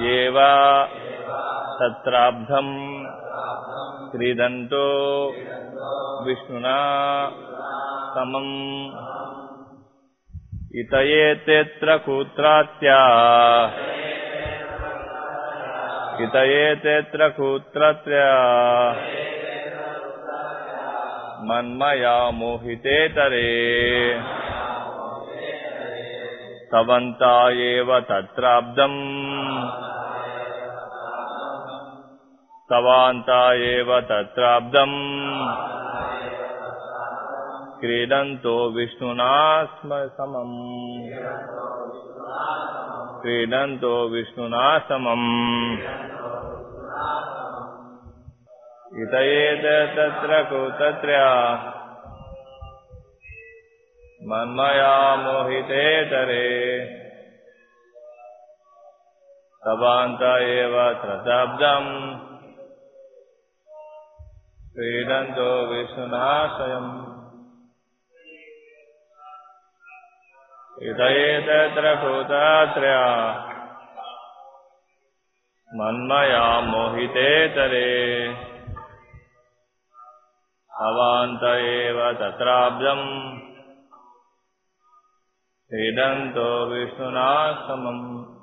ఏవ తత్రాబ్ధం క్రీడంతో విష్ణునా సమం ఇతయేతేత్ర కూత్రత్య మన్మయా మోహితేతరే తవంతా ఏవ తత్రాబ్ధం క్రీడంతో విష్ణునా సమం ఇతయేతత్ర కూత్రత్య మన్మయా మోహితేతరే తవాంత ఏవ తత్రాబ్ధం క్రీడంతో విష్ణునా స్వయం ఇతయేతత్ర కూత్రత్య మన్మయా మోహితేతరే తవాంత ఏవ తత్రాబ్ధం క్రీడంతో విష్ణునా సమం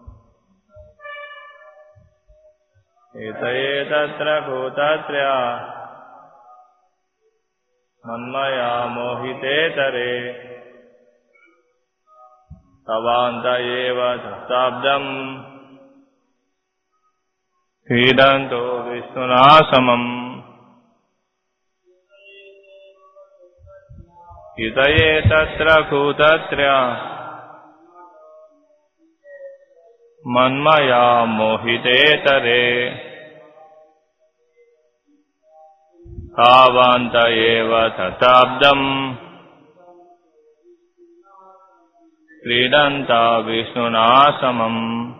ఇతయేతత్ర కూత్రత్య మన్మయా మోహితేతరే తవాంత ఏవ తత్రాబ్ధం క్రీడంతో విష్ణునా సమం ఇతయేతత్ర కూత్రత్య మన్మయా మోహితేతరే తావాంత ఏవ తత్రాబ్ధం క్రీడంతా విష్ణునా సమం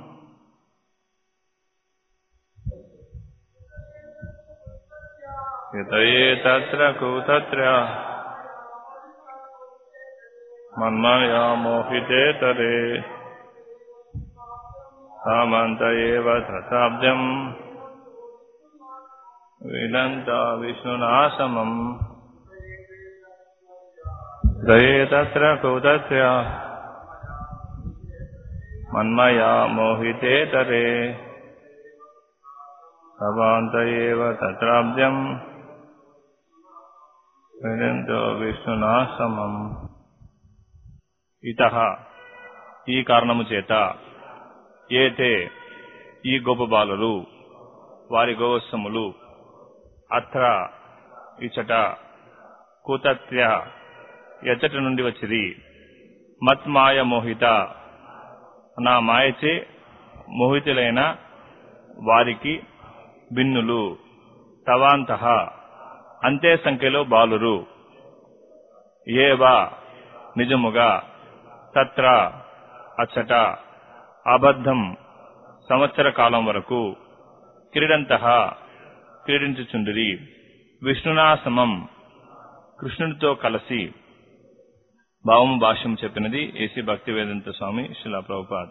ఇతయేతత్ర కూత్రత్య మన్మయా మోహితేతరే తావంత ఏవ తత్రాబ్ధం క్రీడంతా విష్ణునా సమం ఇతయేతత్ర కూత్రత్య మన్మయా మోహితేతరే తవాంత ఏవ తత్రాబ్ధం క్రీడంతో విష్ణునా సమం. ఇతః ఈ కారణము చేత ఏతే ఈ గోపబాలురు వారి గోవత్సములు అత్ర ఇచట కూతత్య ఎచ్చట నుండి వచ్చిరి మత్మాయ మోహిత నా మాయచే మోహితులైన వారికి భిన్నులు తవాంతః అంతే సంఖ్యలో బాలురు ఏవా నిజముగా తత్ర అచ్చట అబద్ధం సంవత్సర కాలం వరకు క్రీడంతః క్రీడించుచుండిరి విష్ణునా సమం కృష్ణునితో కలిసి. భావము భాష్యం చెప్పినది ఏసీ భక్తివేదాంత స్వామి శ్రీల ప్రభుపాద్.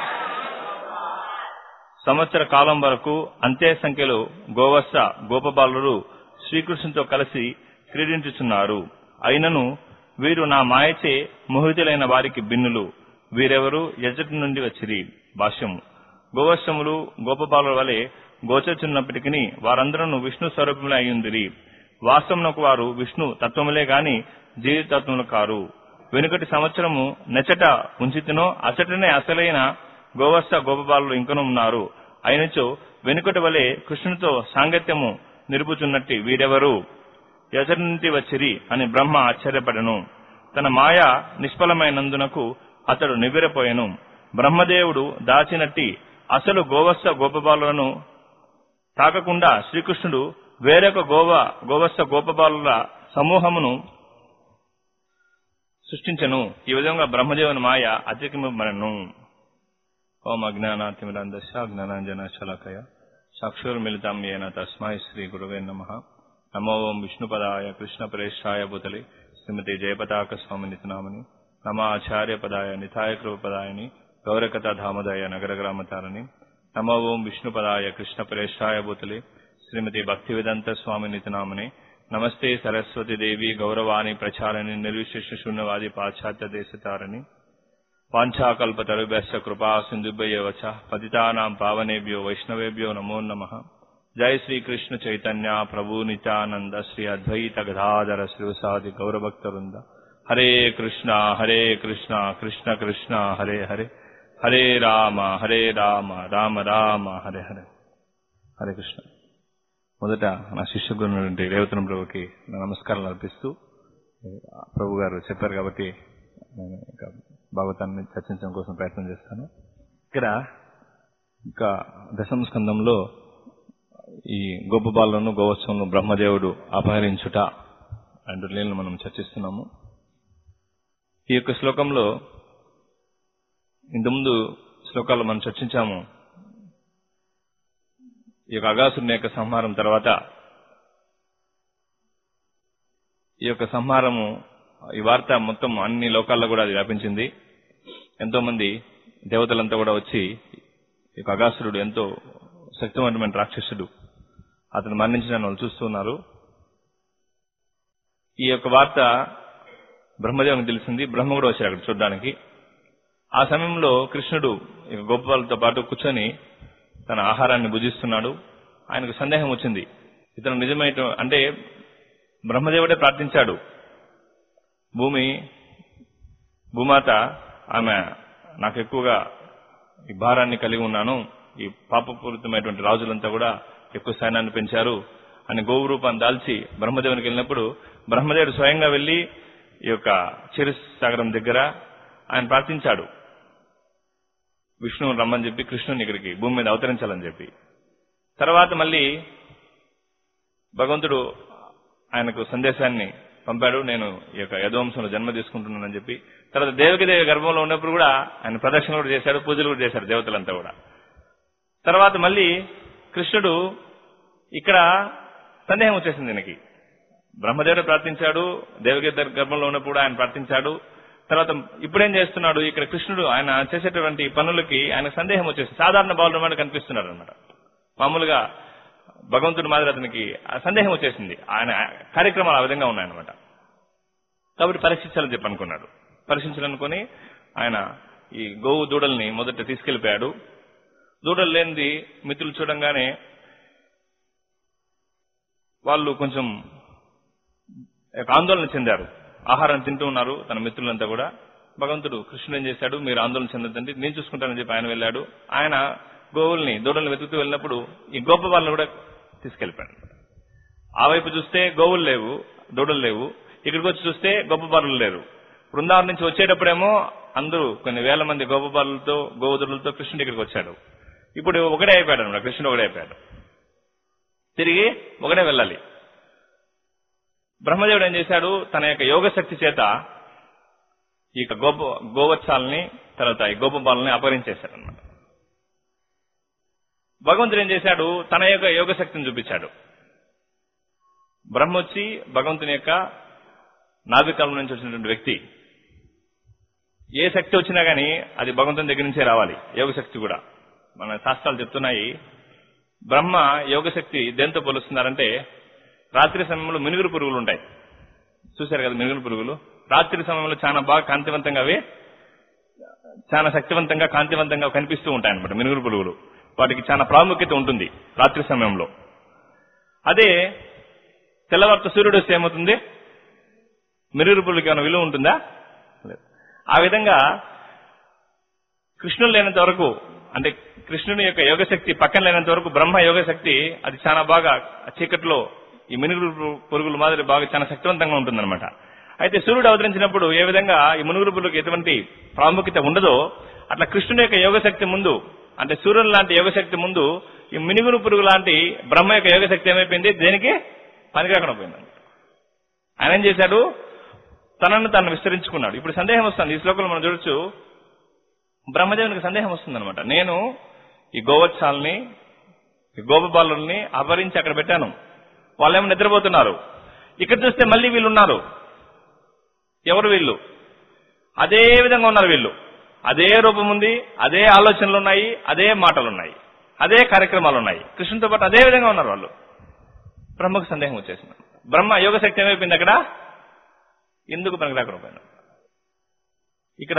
సంవత్సర కాలం వరకు అంతే సంఖ్యలో గోవత్స గోపబాలురు శ్రీకృష్ణునితో కలిసి క్రీడించుచున్నారు. అయినను వీరు నా మాయచే మోహితులైన వారికి భిన్నులు. వీరెవరు ఎచ్చటి నుండి వచ్చిరి. భాష్యము గోవత్సములు గోపబాలుల వలె గోచరుచున్నప్పటికీ వారందరూ విష్ణు స్వరూపములే అయ్యుందిరి. వాస్తవమునకు వారు విష్ణు తత్వములే గాని జీవితత్వములు కారు. వెనుకటి సంవత్సరము నెచ్చట ఉంచితినో అచ్చటనే అసలైన గోవత్స గోపబాలులు ఇంకనూ ఉన్నారు. అయినచో వెనుకటి వలె కృష్ణునితో సాంగత్యము నిలుపుచున్నట్టి వీరెవరు ఎచ్చటి నుండి వచ్చిరి అని బ్రహ్మ ఆశ్చర్యపడెను. తన మాయ నిష్ఫలమైనందునకు అతడు నివ్వెరపోయెను. బ్రహ్మదేవుడు దాచినట్టి అసలు గోవత్స గోపబాలులను తాకకుండా శ్రీకృష్ణుడు వేరొక గోవత్స గోపబాలుల సమూహమును సృష్టించెను. ఈ విధంగా బ్రహ్మదేవుని మాయ అతిక్రమింపబడెను. ఓం అజ్ఞానాతిమిరాంధస్య జ్ఞానాంజనశలాకయ చక్షుర్మిలితం యేన తస్మై శ్రీ గురవే నమః. నమో ఓం విష్ణుపదాయ కృష్ణప్రేష్ఠాయ భూతలే శ్రీమతి జయపతాక స్వామినితి నామని నమ ఆచార్యపదాయ నితాయ కృపపదాయని గౌరకథా ధామదాయ నగర గ్రామతారని నమో ఓం విష్ణుపదాయ కృష్ణపరేష్ఠాయ భూతలే శ్రీమతి భక్తివేదాంత స్వామి నితనామనే నమస్తే సరస్వతి దేవి గౌరవాణి ప్రచారణి నిర్విశేష శూన్యవాది పాశ్చాత్య దేశతారణి వాంఛాకల్పతరుభ్యశ్చ కృపా సింధుభ్యో వచ పతితానాం పావనేభ్యో వైష్ణవేభ్యో నమో నమః. జై శ్రీ కృష్ణ చైతన్య ప్రభు నిత్యానంద శ్రీ అద్వైత గదాధర శ్రీవాసాది గౌరభక్తవృంద. హరే కృష్ణ కృష్ణ కృష్ణ హరే హరే, హరే రామ రామ రామ హరే హరే. హరే కృష్ణ. మొదట నా శిష్యగురు రేవతన ప్రభుకి నమస్కారాలు అర్పిస్తూ, ప్రభు గారు చెప్పారు కాబట్టి నేను భాగవతాన్ని చర్చించడం కోసం ప్రయత్నం చేస్తాను. ఇక్కడ ఇంకా దశమ స్కందంలో ఈ గోపబాలను గోవత్సవంలో బ్రహ్మదేవుడు అపహరించుట అంటూ లీలను మనం చర్చిస్తున్నాము. ఈ యొక్క శ్లోకంలో ఇంతకుముందు శ్లోకాలు మనం చర్చించాము. ఈ యొక్క అగాసురుని యొక్క సంహారం తర్వాత ఈ యొక్క సంహారము, ఈ వార్త మొత్తం అన్ని లోకాల్లో కూడా అది వ్యాపించింది. ఎంతో మంది దేవతలంతా కూడా వచ్చి ఈ యొక్క అగాసురుడు ఎంతో శక్తివంతమైన రాక్షసుడు, అతను మరణించిన వాళ్ళు చూస్తున్నారు. ఈ యొక్క వార్త బ్రహ్మదేవునికి తెలిసింది. బ్రహ్మ కూడా వచ్చారు అక్కడ చూడడానికి. ఆ సమయంలో కృష్ణుడు గోపాలతో పాటు కూర్చొని తన ఆహారాన్ని భుజిస్తున్నాడు. ఆయనకు సందేహం వచ్చింది, ఇతను నిజమైన అంటే బ్రహ్మదేవుడే ప్రార్థించాడు. భూమాత ఆమె నాకు ఎక్కువగా ఈ భారాన్ని కలిగి ఉన్నాను, ఈ పాపపూరితమైనటువంటి రాజులంతా కూడా ఎక్కువ సైన్యాన్ని పెంచారు అని గోవు రూపాన్ని దాల్చి బ్రహ్మదేవునికి వెళ్ళినప్పుడు బ్రహ్మదేవుడు స్వయంగా వెళ్లి ఈ యొక్క క్షీరసాగరం దగ్గర ఆయన ప్రార్థించాడు, విష్ణువుని రమ్మని చెప్పి, కృష్ణుని ఇక్కడికి భూమి మీద అవతరించాలని చెప్పి. తర్వాత మళ్ళీ భగవంతుడు ఆయనకు సందేశాన్ని పంపాడు, నేను ఈ యొక్క యదువంశంలో జన్మ తీసుకుంటున్నానని చెప్పి. తర్వాత దేవకిదేవి గర్భంలో ఉన్నప్పుడు కూడా ఆయన ప్రదక్షిణ కూడా చేశాడు, పూజలు కూడా చేశారు దేవతలంతా కూడా. తర్వాత మళ్ళీ కృష్ణుడు ఇక్కడ సందేహం వచ్చేసింది ఈయనకి. బ్రహ్మదేవుడు ప్రార్థించాడు, దేవకి గర్భంలో ఉన్నప్పుడు ఆయన ప్రార్థించాడు. తర్వాత ఇప్పుడేం చేస్తున్నాడు, ఇక్కడ కృష్ణుడు ఆయన చేసేటువంటి పనులకి ఆయన సందేహం వచ్చేసింది. సాధారణ బాలుడు కనిపిస్తున్నాడు అన్నమాట. మామూలుగా భగవంతుడి మాదిరి అతనికి సందేహం వచ్చేసింది. ఆయన కార్యక్రమాలు ఆ విధంగా ఉన్నాయన్నమాట. కాబట్టి పరీక్షించాలని చెప్పి అనుకున్నాడు. పరీక్షించాలనుకుని ఆయన ఈ గోవు దూడల్ని మొదట తీసుకెళ్లిపోయాడు. దూడలు లేనిది మిత్రులు చూడంగానే వాళ్ళు కొంచెం ఆందోళన చెందారు. ఆహారం తింటూ ఉన్నారు తన మిత్రులంతా కూడా. భగవంతుడు కృష్ణుడు ఏం చేశాడు, మీరు ఆందోళన చెందొద్దండి, నేను చూసుకుంటానని చెప్పి ఆయన వెళ్ళాడు. ఆయన దూడల్ని వెతుకుతూ వెళ్ళినప్పుడు ఈ గోపబాలను కూడా తీసుకెళ్లిపోయాడు. ఆ వైపు చూస్తే గోవులు లేవు, దూడలు లేవు. ఇక్కడికి వచ్చి చూస్తే గోపబాలు లేరు. బృందావనం నుంచి వచ్చేటప్పుడేమో అందరూ కొన్ని వేల మంది గోపబాలతో గోవుదులతో కృష్ణుడి ఇక్కడికి వచ్చాడు. ఇప్పుడు ఒకటే అయిపోయాడు అనమాట, కృష్ణుడు ఒకటే అయిపోయాడు. తిరిగి ఒకటే వెళ్ళాలి. బ్రహ్మదేవుడు ఏం చేశాడు, తన యొక్క యోగశక్తి చేత ఈ గోవత్సాలని తర్వాత ఈ గోపబాలని అపహరించేశాడు అనమాట. భగవంతుడు ఏం చేశాడు, తన యొక్క యోగశక్తిని చూపించాడు. బ్రహ్మ వచ్చి భగవంతుని యొక్క నాభికలం నుంచి వచ్చినటువంటి వ్యక్తి. ఏ శక్తి వచ్చినా గానీ అది భగవంతుని దగ్గర నుంచే రావాలి. యోగశక్తి కూడా మన శాస్త్రాలు చెప్తున్నాయి. బ్రహ్మ యోగశక్తి దేంతో పోలుస్తున్నారంటే, రాత్రి సమయంలో మినుగురు పురుగులు ఉంటాయి, చూశారు కదా మినుగురు పురుగులు. రాత్రి సమయంలో చాలా బాగా కాంతివంతంగా అవి చాలా శక్తివంతంగా కాంతివంతంగా కనిపిస్తూ ఉంటాయి అన్నమాట మినుగురు పురుగులు. వాటికి చాలా ప్రాముఖ్యత ఉంటుంది రాత్రి సమయంలో. అదే తెల్లవారుతో సూర్యుడు వస్తే ఏమవుతుంది, మినుగురు పురుగులకి ఏమైనా విలువ ఉంటుందా? ఆ విధంగా కృష్ణుడు లేనంత వరకు, అంటే కృష్ణుని యొక్క యోగశక్తి పక్కన లేనంత వరకు బ్రహ్మ యోగశక్తి అది చాలా బాగా చీకట్లో ఈ మినుగురు పురుగుల మాదిరి బాగా చాలా శక్తివంతంగా ఉంటుందన్నమాట. అయితే సూర్యుడు అవతరించినప్పుడు ఏ విధంగా ఈ మినుగురు పురుగులకు ఎటువంటి ప్రాముఖ్యత ఉండదో, అట్లా కృష్ణుని యొక్క యోగశక్తి ముందు, అంటే సూర్యుని లాంటి యోగశక్తి ముందు ఈ మినుగురు పురుగు లాంటి బ్రహ్మ యొక్క యోగశక్తి ఏమైపోయింది, దేనికి పనికిరాకుండా పోయింది. ఆయన ఏం చేశాడు, తనను తాను విస్తరించుకున్నాడు. ఇప్పుడు సందేహం వస్తుంది, ఈ శ్లోకంలో మనం చూడొచ్చు. బ్రహ్మదేవునికి సందేహం వస్తుంది అనమాట. నేను ఈ గోవత్సాలని ఈ గోపబాలుల్ని అపహరించి అక్కడ పెట్టాను, వాళ్ళేమో నిద్రపోతున్నారు. ఇక్కడ చూస్తే మళ్ళీ వీళ్ళు ఉన్నారు. ఎవరు వీళ్ళు? అదే విధంగా ఉన్నారు వీళ్ళు. అదే రూపం ఉంది, అదే ఆలోచనలు ఉన్నాయి, అదే మాటలు ఉన్నాయి. అదే కార్యక్రమాలు ఉన్నాయి, కృష్ణుతో పాటు అదే విధంగా ఉన్నారు వాళ్ళు. బ్రహ్మకు సందేహం వచ్చేసింది. బ్రహ్మ యోగ శక్తి ఏమైపోయింది అక్కడ, ఎందుకు పనికిరాకపోయినా. ఇక్కడ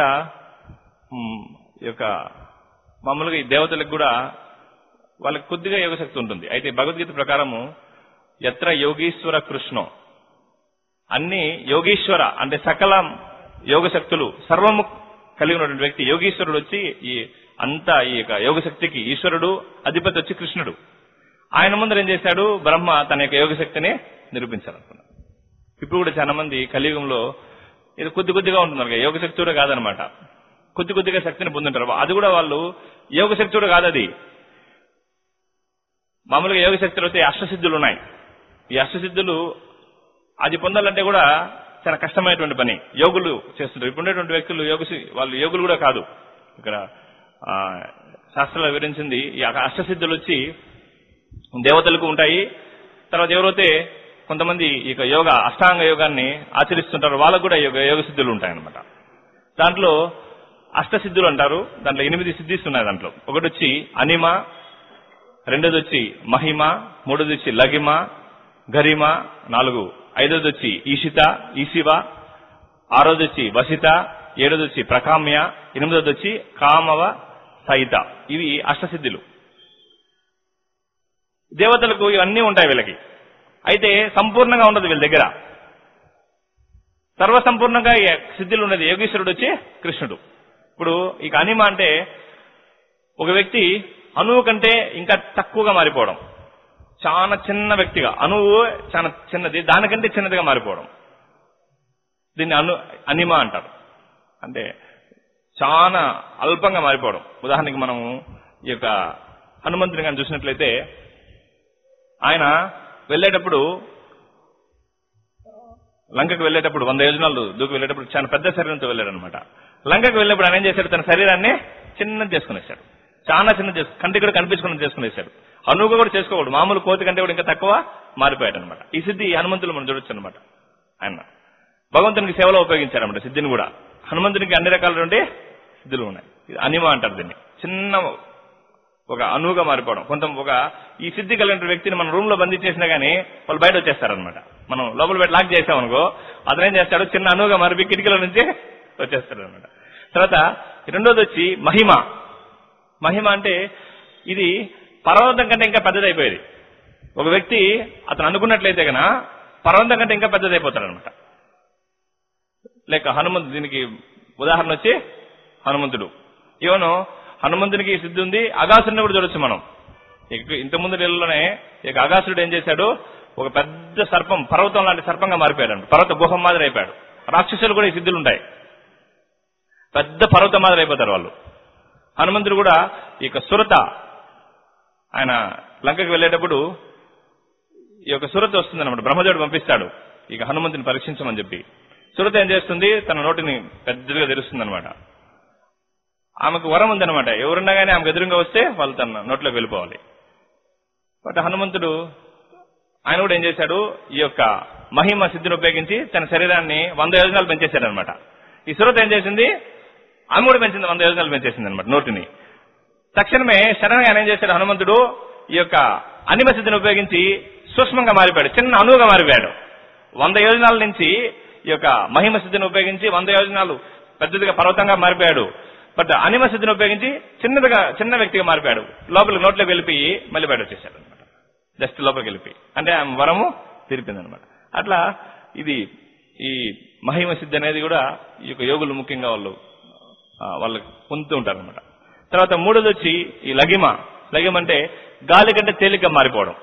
ఈ యొక్క మామూలుగా ఈ దేవతలకు కూడా వాళ్ళకి కొద్దిగా యోగశక్తి ఉంటుంది. అయితే భగవద్గీత ప్రకారము యత్ర యోగీశ్వర కృష్ణో, అన్ని యోగీశ్వర అంటే సకల యోగశక్తులు సర్వము కలిగి ఉన్నటువంటి వ్యక్తి యోగీశ్వరుడు వచ్చి ఈ అంతా ఈ యొక్క యోగశక్తికి ఈశ్వరుడు అధిపతి వచ్చి కృష్ణుడు. ఆయన ముందర ఏం చేశాడు, బ్రహ్మ తన యొక్క యోగశక్తిని నిరూపించాలనుకున్నాడు. ఇప్పుడు కూడా చాలా మంది కలియుగంలో ఇది కొద్దిగా ఉంటున్నారు, యోగశక్తి కూడా కాదనమాట, కొద్దిగా శక్తిని పొందుంటారు. అది కూడా వాళ్ళు యోగశక్తి కూడా కాదు, అది మామూలుగా యోగశక్తులు అయితే అష్టసిద్ధులు ఉన్నాయి. ఈ అష్టసిద్ధులు అది పొందాలంటే కూడా చాలా కష్టమైనటువంటి పని, యోగులు చేస్తుంటారు. ఇప్పుడు ఉండేటువంటి వ్యక్తులు వాళ్ళు యోగులు కూడా కాదు. ఇక్కడ శాస్త్రాలు వివరించింది ఈ అష్టసిద్ధులు వచ్చి దేవతలకు ఉంటాయి. తర్వాత ఎవరైతే కొంతమంది ఇక అష్టాంగ యోగాన్ని ఆచరిస్తుంటారో వాళ్ళకు కూడా యోగ సిద్ధులు ఉంటాయన్నమాట. దాంట్లో అష్టసిద్ధులు అంటారు. దాంట్లో 8 సిద్ధిస్తున్నాయి. దాంట్లో ఒకటి వచ్చి అనిమ, రెండోది వచ్చి మహిమ, మూడోది వచ్చి లగిమ, గరిమ, 4 ఐదోది వచ్చి ఈశిత, ఈశివ, 6ది వచ్చి వసిత, 7ది వచ్చి ప్రకామ్య, 8ది వచ్చి కామవ సహిత. ఇవి అష్టసిద్ధులు. దేవతలకు ఇవన్నీ ఉంటాయి వీళ్ళకి. అయితే సంపూర్ణంగా ఉండదు వీళ్ళ దగ్గర. సర్వసంపూర్ణంగా సిద్ధులు ఉన్నది యోగీశ్వరుడు వచ్చి కృష్ణుడు. ఇప్పుడు ఇక అనిమ అంటే ఒక వ్యక్తి అణువు కంటే ఇంకా తక్కువగా మారిపోవడం, చాలా చిన్న వ్యక్తిగా, అణువు చాలా చిన్నది, దానికంటే చిన్నదిగా మారిపోవడం, దీన్ని అనిమ అంటారు. అంటే చాలా అల్పంగా మారిపోవడం. ఉదాహరణకి మనము ఈ యొక్క హనుమంతుని కానీ చూసినట్లయితే ఆయన వెళ్ళేటప్పుడు లంకకు వెళ్ళేటప్పుడు 100 యోజనాలు దూకి వెళ్ళేటప్పుడు చాలా పెద్ద శరీరంతో వెళ్ళాడనమాట. లంకకు వెళ్ళేప్పుడు ఆయన ఏం చేశాడు, తన శరీరాన్ని చిన్నది చేసుకునేశాడు, చాలా చిన్నది కంటికి కూడా కనిపించుకున్నది చేసుకునేశాడు. అనువుగా కూడా చేసుకోకూడదు, మామూలు కోతి కంటే కూడా ఇంకా తక్కువ మారిపోయాడు అనమాట. ఈ సిద్ధి హనుమంతులు మనం చూడొచ్చు అనమాట. ఆయన భగవంతునికి సేవలో ఉపయోగించారన్నమాట సిద్ధిని కూడా. హనుమంతునికి అన్ని రకాలైన సిద్ధులు ఉన్నాయి. అనిమ అంటారు దీన్ని. చిన్న ఒక అనువుగా మారిపోవడం. ఈ సిద్ధి కలిగిన వ్యక్తిని మనం రూమ్ లో బందీ చేసినా గానీ వాళ్ళు బయట వచ్చేస్తారనమాట. మనం లోపల పెట్టి లాక్ చేసామనుకో, అతను ఏం చేస్తాడు, చిన్న అనువుగా మారిపోయి కిటికీల నుంచి వచ్చేస్తాడు అనమాట. తర్వాత రెండోది వచ్చి మహిమ. మహిమ అంటే ఇది పర్వతం కంటే ఇంకా పెద్దదైపోయేది. ఒక వ్యక్తి అతను అనుకున్నట్లయితే గన పర్వతం కంటే ఇంకా పెద్దదైపోతాడు అనమాట. లేక హనుమంతుడు, దీనికి ఉదాహరణ వచ్చి హనుమంతుడు. ఈవెను హనుమంతునికి సిద్ధి ఉంది. అగాసురుని కూడా చూడొచ్చు మనం. ఇంతకుముందు నెలలోనే ఇక అగాసురుడు ఏం చేశాడు, ఒక పెద్ద సర్పం, పర్వతం లాంటి సర్పంగా మారిపోయాడు. పర్వత గుహం మాదిరి అయిపోయాడు. రాక్షసులు కూడా ఈ సిద్ధులు ఉంటాయి, పెద్ద పర్వతం మాదిరి అయిపోతారు వాళ్ళు. హనుమంతుడు కూడా ఇక సురత, ఆయన లంకకు వెళ్ళేటప్పుడు ఈ యొక్క సురత వస్తుందన్నమాట. బ్రహ్మదేవుడు పంపిస్తాడు ఇక హనుమంతుని పరీక్షించమని చెప్పి. సురత ఏం చేస్తుంది, తన నోటిని పెద్దగా తెరుస్తుంది అనమాట. ఆమెకు వరం ఉందనమాట, ఎవరున్నా కానీ ఆమెకు ఎదురుగా వస్తే వాళ్ళు తన నోట్లోకి వెళ్ళిపోవాలి. బట్ హనుమంతుడు ఆయన కూడా ఏం చేశాడు, ఈ యొక్క మహిమ సిద్ధిని ఉపయోగించి తన శరీరాన్ని 100 యోజనాలు పెంచేశాడు అనమాట. ఈ సురత ఏం చేసింది, ఆమె కూడా పెంచింది, 100 యోజనాలు పెంచేసింది అనమాట నోటిని. తక్షణమే శరణంగా ఆయన ఏం చేశాడు, హనుమంతుడు ఈ యొక్క అనిమ సిద్ధిని ఉపయోగించి సూక్ష్మంగా మారిపోయాడు, చిన్న అణువుగా మారిపోయాడు. 100 యోజనాల నుంచి ఈ యొక్క మహిమ సిద్ధిని ఉపయోగించి 100 యోజనాలు పెద్దదిగా పర్వతంగా మారిపోయాడు. బట్ అనిమ సిద్ధిని ఉపయోగించి చిన్న వ్యక్తిగా మారిపోయాడు. లోపలికి నోట్లోకి వెళ్ళిపోయి మళ్ళీ బయట వచ్చేసాడు అనమాట. జస్ట్ లోపలికి వెళ్ళిపోయి, అంటే ఆమె వరము తీరిపింది అనమాట. అట్లా ఇది ఈ మహిమ సిద్ధి అనేది కూడా ఈ యొక్క యోగులు ముఖ్యంగా వాళ్ళకి పొందుతూ ఉంటారు అనమాట. తర్వాత మూడోది వచ్చి ఈ లగిమ. లగిమ అంటే గాలి కంటే తేలిక మారిపోవడం.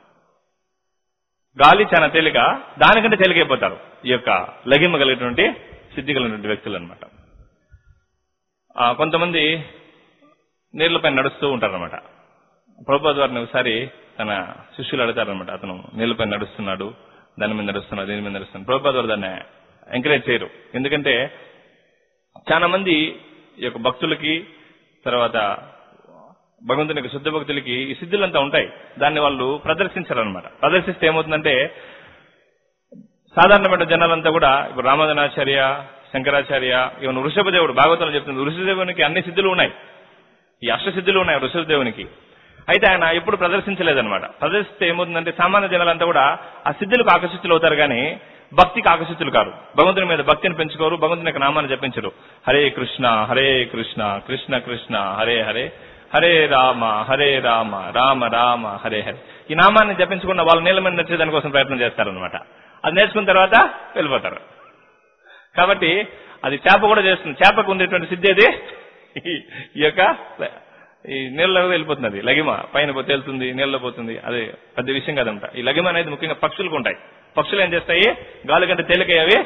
గాలి చాలా తేలిక, దానికంటే తేలికైపోతారు ఈ యొక్క లగిమ కలిగినటువంటి సిద్ధి కలిగినటువంటి వ్యక్తులు అనమాట. కొంతమంది నీళ్లపై నడుస్తూ ఉంటారనమాట. ప్రభుపాద వారిని ఒకసారి తన శిష్యులు అడుగుతారనమాట, అతను నీళ్లపై నడుస్తున్నాడు, దాని మీద నడుస్తున్నాడు, దీని మీద నడుస్తున్నాడు. ప్రభుపాద వారు దాన్ని ఎంకరేజ్ చేయరు. ఎందుకంటే చాలా మంది ఈ యొక్క భక్తులకి, తర్వాత భగవంతుని యొక్క శుద్ధ భక్తులకి ఈ సిద్ధులంతా ఉంటాయి, దాన్ని వాళ్ళు ప్రదర్శించారనమాట. ప్రదర్శిస్తే ఏమవుతుందంటే సాధారణమైన జనాలంతా కూడా, ఇప్పుడు రామానుజాచార్య, శంకరాచార్య, ఈవెన్ వృషభదేవుడు భాగవతంలో చెప్తుంది, వృషభదేవునికి అన్ని సిద్ధులు ఉన్నాయి, ఈ అష్టసిద్ధులు ఉన్నాయి వృషభదేవునికి. అయితే ఆయన ఎప్పుడు ప్రదర్శించలేదన్నమాట. ప్రదర్శిస్తే ఏమవుతుందంటే సామాన్య జనాలంతా కూడా ఆ సిద్ధులకు ఆకర్షితులు అవుతారు కానీ భక్తికి ఆకర్షితులు కారు. భగవంతుని మీద భక్తిని పెంచుకోరు, భగవంతుని యొక్క నామాన్ని జపించరు. హరే కృష్ణ కృష్ణ కృష్ణ హరే హరే, హరే రామ రామ రామ హరే హరే. ఈ నామాన్ని జపించకుండా వాళ్ళు నీళ్ళ మీద నడిచేదాని కోసం ప్రయత్నం చేస్తారనమాట. అది నేర్చుకున్న తర్వాత వెళ్ళిపోతారు. కాబట్టి అది చేప కూడా చేస్తుంది. చేపకు ఉండేటువంటి సిద్ధి అది ఈ యొక్క ఈ నీళ్ళలో వెళ్ళిపోతుంది. అది లగిమ పైన తేలుతుంది, నీళ్ళలో పోతుంది. అది పెద్ద విషయం కాదంట. ఈ లగిమ అనేది ముఖ్యంగా పక్షులకు ఉంటాయి. పక్షులు ఏం చేస్తాయి, గాలి కంటే తేలికై అవి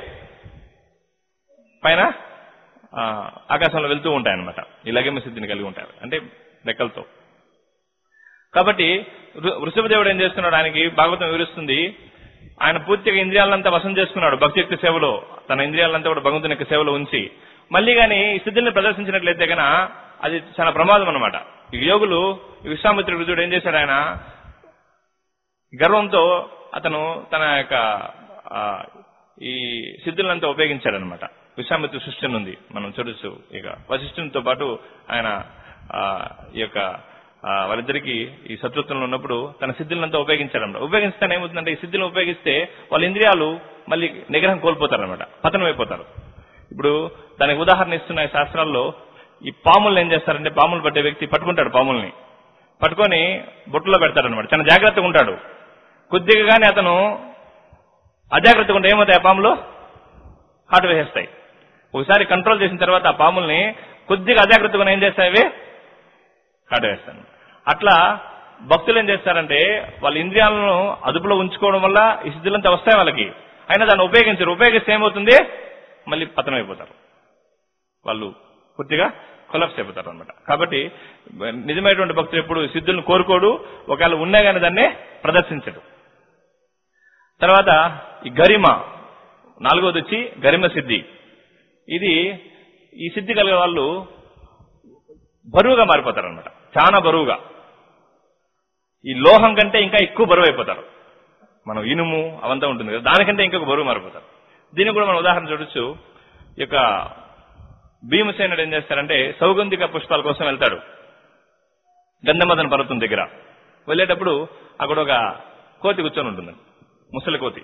పైన ఆకాశంలో వెళ్తూ ఉంటాయన్నమాట. ఈ లగిమ సిద్ధిని కలిగి ఉంటాయి అంటే రెక్కలతో. కాబట్టి వృషభదేవుడు ఏం చేస్తున్నాడు, ఆయనకి భాగవతం వివరిస్తుంది, ఆయన పూర్తిగా ఇంద్రియాలంతా వశం చేసుకున్నాడు భక్తి యొక్క సేవలో. తన ఇంద్రియాలంతా కూడా భగవంతుని యొక్క సేవలో ఉంచి మళ్ళీ కానీ ఈ సిద్ధిని ప్రదర్శించినట్లయితే కనుక అది చాలా ప్రమాదం అనమాట. ఈ యోగులు విశ్వామిత్ర ఋతుడు ఏం చేశాడు, ఆయన గర్వంతో అతను తన యొక్క ఈ సిద్ధులంతా ఉపయోగించాడనమాట. విశ్వామిత్ర సృష్టి ఉంది మనం చూడొచ్చు. ఇక వశిష్ఠునితో పాటు ఆయన ఈ యొక్క వాళ్ళిద్దరికి ఈ శత్రుత్వంలో ఉన్నప్పుడు తన సిద్ధులంతా ఉపయోగించాడనమాట. ఉపయోగిస్తానే ఏమవుతుందంటే ఈ సిద్ధులను ఉపయోగిస్తే వాళ్ళ ఇంద్రియాలు మళ్ళీ నిగ్రహం కోల్పోతారనమాట, పతనం అయిపోతారు. ఇప్పుడు దానికి ఉదాహరణ ఇస్తున్న ఈ శాస్త్రాల్లో ఈ పాములను ఏం చేస్తారంటే, పాములు పట్టే వ్యక్తి పట్టుకుంటాడు, పాముల్ని పట్టుకొని బొట్టులో పెడతాడనమాట. చాలా జాగ్రత్తగా ఉంటాడు. కొద్దిగా కానీ అతను అజాగ్రత్తగా ఉంటే ఏమవుతాయి, ఆ పాములు కాటు వేసేస్తాయి. ఒకసారి కంట్రోల్ చేసిన తర్వాత ఆ పాముల్ని కొద్దిగా అజాగ్రత్తగా ఏం చేస్తాయి, కాటు వేస్తాను. అట్లా భక్తులు ఏం చేస్తారంటే వాళ్ళ ఇంద్రియాలను అదుపులో ఉంచుకోవడం వల్ల ఈ సిద్ధులంతా వస్తాయి వాళ్ళకి, అయినా దాన్ని ఉపయోగించరు. ఉపయోగిస్తే ఏమవుతుంది, మళ్ళీ పతనం అయిపోతారు, వాళ్ళు పూర్తిగా కొలాప్స్ అయిపోతారు అనమాట. కాబట్టి నిజమైనటువంటి భక్తులు ఎప్పుడు సిద్ధులను కోరుకోడు, ఒకవేళ ఉన్నా కానీ దాన్ని ప్రదర్శించడు. తర్వాత ఈ గరిమ, నాలుగోది వచ్చి గరిమ సిద్ధి. ఇది ఈ సిద్ధి కలిగే వాళ్ళు బరువుగా మారిపోతారు అనమాట, చాలా బరువుగా. ఈ లోహం కంటే ఇంకా ఎక్కువ బరువు అయిపోతారు. మనం ఇనుము అవంతా ఉంటుంది కదా, దానికంటే ఇంకొక బరువు మారిపోతారు. దీనికి కూడా మనం ఉదాహరణ చూడొచ్చు. ఈ యొక్క భీమసేనుడు ఏం చేస్తారంటే సౌగంధిక పుష్పాల కోసం వెళ్తాడు గంధమదన పర్వతం దగ్గర. వెళ్ళేటప్పుడు అక్కడ ఒక కోతి కూర్చొని ఉంటుంది, ముసలి కోతి.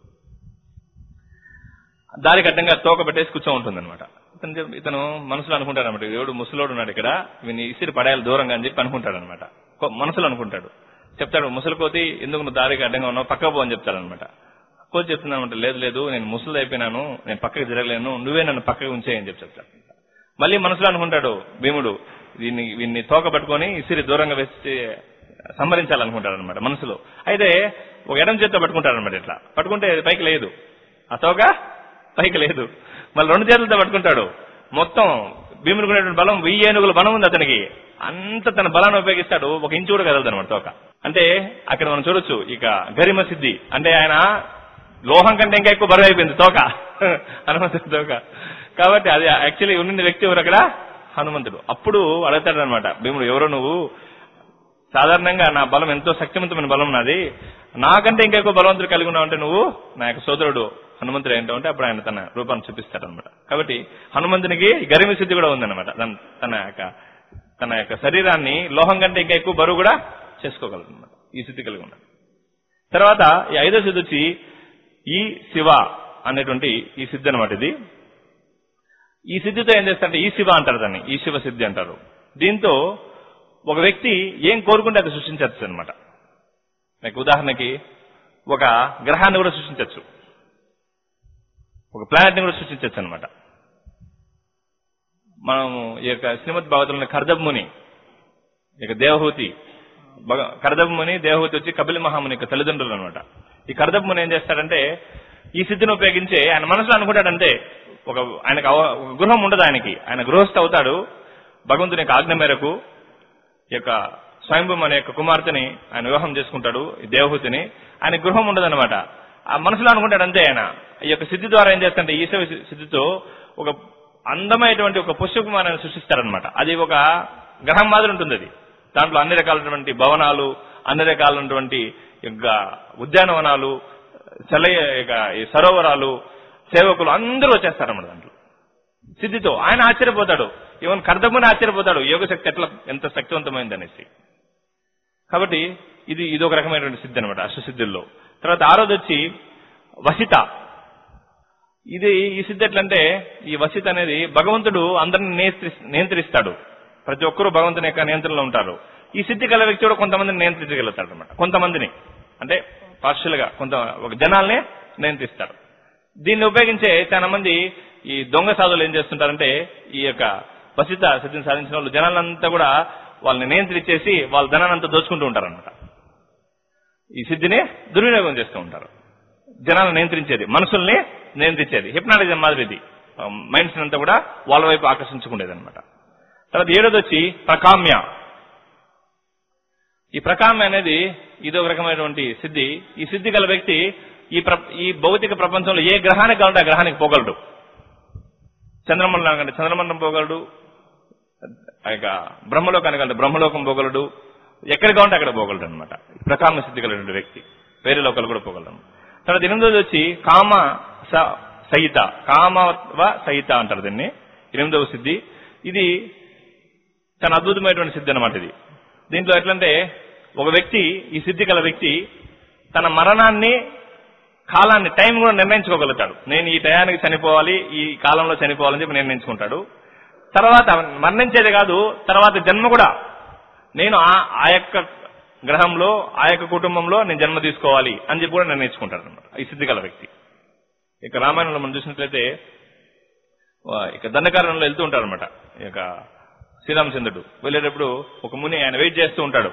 దారికి అడ్డంగా తోక పెట్టేసి కూర్చొని ఉంటుంది అనమాట. ఇతను మనసులో అనుకుంటాడు అనమాట, దేవుడు ముసలోడు ఉన్నాడు ఇక్కడ, వీని ఇసిరి పడేయాలి దూరంగా అని చెప్పి అనుకుంటాడు అనమాట. మనసులో అనుకుంటాడు. చెప్తాడు, ముసలి కోతి ఎందుకు నువ్వు దారికి అడ్డంగా ఉన్నావు, పక్క పో అని చెప్తాడు అనమాట. కోతి చెప్తుంది అనమాట, లేదు లేదు నేను ముసలి అయిపోయినాను, నేను పక్కకి తిరగలేను, నువ్వే నన్ను పక్కకి ఉంచేయని చెప్తాడు. మళ్ళీ మనసులో అనుకుంటాడు భీముడు, వీన్ని తోక పట్టుకొని ఇసిరి దూరంగా వేసి సంహరించాలనుకుంటాడు అనమాట మనసులో. అయితే ఒక ఎడం చేత్తో పట్టుకుంటాడు అనమాట. ఇట్లా పట్టుకుంటే పైకి లేదు, ఆ తోక పైకి లేదు. మళ్ళీ రెండు చేతులతో పట్టుకుంటాడు. మొత్తం భీముడికి ఉన్నటువంటి బలం 1000 ఏనుగుల బలం ఉంది అతనికి. అంత తన బలాన్ని ఉపయోగిస్తాడు, 1 ఇంచు కూడా కదలదు అనమాట తోక. అంటే అక్కడ మనం చూడొచ్చు ఇక గరిమ సిద్ధి అంటే ఆయన లోహం కంటే ఇంకా ఎక్కువ బరువు అయిపోయింది తోక, హనుమంతుడి తోక. కాబట్టి అది యాక్చువల్లీ ఉన్న వ్యక్తి ఎవరు అక్కడ, హనుమంతుడు. అప్పుడు అడుగుతాడు అనమాట భీముడు, ఎవరో నువ్వు, సాధారణంగా నా బలం ఎంతో శక్తివంతమైన బలం నాది, నాకంటే ఇంకా ఎక్కువ బలవంతుడు కలిగి ఉన్నావు అంటే నువ్వు నా యొక్క సోదరుడు హనుమంతుడు ఏంటో అంటే అప్పుడు ఆయన తన రూపాన్ని చూపిస్తాడు అనమాట. కాబట్టి హనుమంతునికి గరిమ సిద్ధి కూడా ఉందన్నమాట. తన యొక్క శరీరాన్ని లోహం కంటే ఇంకా ఎక్కువ బరువు కూడా చేసుకోగలదు అనమాట, ఈ సిద్ధి కలిగి ఉన్నాడు. తర్వాత ఈ 5వ సిద్ధి వచ్చి ఈ శివ అనేటువంటి ఈ సిద్ధి అనమాట. ఇది ఈ సిద్ధితో ఏం చేస్తారంటే ఈ శివ అంటారు దాన్ని, ఈ శివ సిద్ధి అంటారు. దీంతో ఒక వ్యక్తి ఏం కోరుకుంటే అది సృష్టించవచ్చు అనమాట. మీకు ఉదాహరణకి ఒక గ్రహాన్ని కూడా సృష్టించవచ్చు, ఒక ప్లానెట్ ని కూడా సృష్టించవచ్చు అనమాట. మనం ఈ యొక్క శ్రీమద్ భాగవతంలో కర్దబ్ ముని, ఇక దేవహూతి, కర్దబ్ ముని దేవహూతి వచ్చి కపిల మహాముని యొక్క తల్లిదండ్రులు అనమాట. ఈ కర్దబ్ ముని ఏం చేస్తాడంటే ఈ సిద్ధిని ఉపయోగించి ఆయన మనసులో అనుకుంటాడంటే ఆయనకు గృహం ఉండదు, ఆయన గృహస్థ అవుతాడు. భగవంతుని యొక్క ఆజ్ఞ మేరకు ఈ యొక్క స్వయంభూమ్ అనే యొక్క కుమార్తెని ఆయన వివాహం చేసుకుంటాడు, ఈ దేవహూతిని. ఆయన గృహం ఉండదన్నమాట. ఆ మనసులో అనుకుంటాడు అంతే. ఆయన ఈ యొక్క సిద్ధి ద్వారా ఏం చేస్తాడంటే ఈశ్వర సిద్ధితో ఒక అందమైనటువంటి ఒక పుష్పకుమారాన్ని సృష్టిస్తారనమాట. అది ఒక గ్రహం మాదిరి ఉంటుంది. అది దాంట్లో అన్ని రకాలైనటువంటి భవనాలు, అన్ని రకాలైనటువంటి ఉద్యానవనాలు, ఈ సరోవరాలు, సేవకులు అందరూ వచ్చేస్తారన్నమాట దాంట్లో సిద్ధితో. ఆయన ఆశ్చర్యపోతాడు, ఈవెన్ కర్దముని ఆశ్చర్యపోతాడు, యోగ శక్తి ఎంత శక్తివంతమైంది అనేసి. కాబట్టి ఇది ఒక రకమైనటువంటి సిద్ధి అనమాట అష్టసిద్ధుల్లో. తర్వాత ఆరోది వచ్చి వసిత. ఈ సిద్ధి ఎట్లంటే, ఈ వసిత అనేది భగవంతుడు అందరిని నియంత్రిస్తాడు. ప్రతి ఒక్కరూ భగవంతుని యొక్క నియంత్రణలో ఉంటారు. ఈ సిద్ధి గల వ్యక్తి కూడా కొంతమందిని నియంత్రించగలుగుతాడు అనమాట. కొంతమందిని అంటే పార్షియల్ గా ఒక జనాల్ని నియంత్రిస్తారు. దీన్ని ఉపయోగించే చాలా మంది ఈ దొంగ సాధువులు ఏం చేస్తుంటారంటే, ఈ యొక్క వసిత సిద్ధిని సాధించిన వాళ్ళు జనాలంతా కూడా వాళ్ళని నియంత్రించేసి వాళ్ళ ధనాన్ని అంతా దోచుకుంటూ ఉంటారనమాట. ఈ సిద్ధిని దుర్వినియోగం చేస్తూ ఉంటారు. జనాలను నియంత్రించేది, మనసుల్ని నియంత్రించేది, హిప్నాటిజం మాదిరిది. మైండ్స్ అంతా కూడా వాళ్ళ వైపు ఆకర్షించుకునేది అనమాట. తర్వాత 7వ వచ్చి ప్రకామ్య. ఈ ప్రకామ్య అనేది ఇదొక రకమైనటువంటి సిద్ధి. ఈ సిద్ధి గల వ్యక్తి ఈ భౌతిక ప్రపంచంలో ఏ గ్రహానికి కావాలంటే ఆ గ్రహానికి పోగలడు. చంద్రమండలం కంటే చంద్రమండలం పోగలడు, బ్రహ్మలోకానికి అంటే బ్రహ్మలోకం పోగలడు, ఎక్కడికి కావాలంటే అక్కడ పోగలడు అనమాట. ప్రకామ్య సిద్ధి కలిగిన వ్యక్తి వేరే లోకాలు కూడా పోగలడు. తర్వాత 8వది వచ్చి కామ సహిత, కామవ సహిత అంటారు దీన్ని. 8వ సిద్ధి. ఇది చాలా అద్భుతమైనటువంటి సిద్ధి అనమాట. ఇది దీంట్లో ఎట్లంటే, ఒక వ్యక్తి, ఈ సిద్ధి గల వ్యక్తి తన మరణాన్ని, కాలాన్ని, టైం కూడా నిర్ణయించుకోగలుగుతాడు. నేను ఈ టయానికి చనిపోవాలి, ఈ కాలంలో చనిపోవాలని చెప్పి నిర్ణయించుకుంటాడు. తర్వాత మరణించేది కాదు, తర్వాత జన్మ కూడా నేను ఆ యొక్క గ్రహంలో, ఆ యొక్క కుటుంబంలో నేను జన్మ తీసుకోవాలి అని చెప్పి కూడా నిర్ణయించుకుంటాడు అనమాట ఈ సిద్ధి గల వ్యక్తి. ఇక రామాయణంలో మనం చూసినట్లయితే ఇక దండకారణంలో వెళ్తూ ఉంటారు అనమాట. ఇక శ్రీరామచంద్రుడు వెళ్ళేటప్పుడు ఒక ముని ఆయన వెయిట్ చేస్తూ ఉంటాడు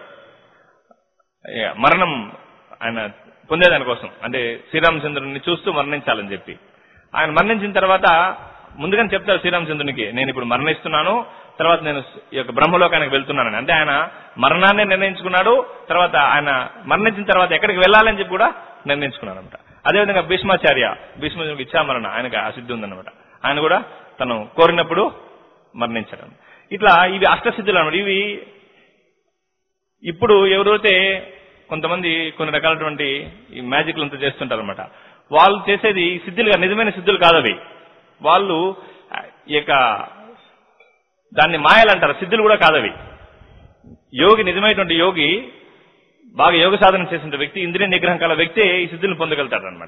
మరణం ఆయన పొందేదానికోసం. అంటే శ్రీరామచంద్రుడిని చూస్తూ మరణించాలని చెప్పి. ఆయన మరణించిన తర్వాత ముందుగానే చెప్తారు శ్రీరామచంద్రునికి, నేను ఇప్పుడు మరణిస్తున్నాను, తర్వాత నేను ఈ యొక్క బ్రహ్మలోకానికి వెళ్తున్నానని. అంటే ఆయన మరణాన్ని నిర్ణయించుకున్నాడు. తర్వాత ఆయన మరణించిన తర్వాత ఎక్కడికి వెళ్ళాలని చెప్పి కూడా నిర్ణయించుకున్నాడు అనమాట. అదేవిధంగా భీష్ముడికి ఇచ్చామరణ, ఆయనకు ఆ సిద్ధి ఉందన్నమాట. ఆయన కూడా తను కోరినప్పుడు మరణించడం. ఇట్లా ఇవి అష్టసిద్ధులు అన్నమాట. ఇవి ఇప్పుడు ఎవరైతే కొంతమంది కొన్ని రకాలటువంటి ఈ మ్యాజిక్లు అంతా చేస్తుంటారు అనమాట. వాళ్ళు చేసేది సిద్ధులుగా, నిజమైన సిద్ధులు కాదు అవి. వాళ్ళు ఇక దాన్ని మాయలంటారు, సిద్ధులు కూడా కాదవి. యోగి, నిజమైనటువంటి యోగి, బాగా యోగ సాధన చేసిన వ్యక్తి, ఇంద్రియ నిగ్రహం కల వ్యక్తి ఈ సిద్ధులను పొందగలుగుతాడు అనమాట.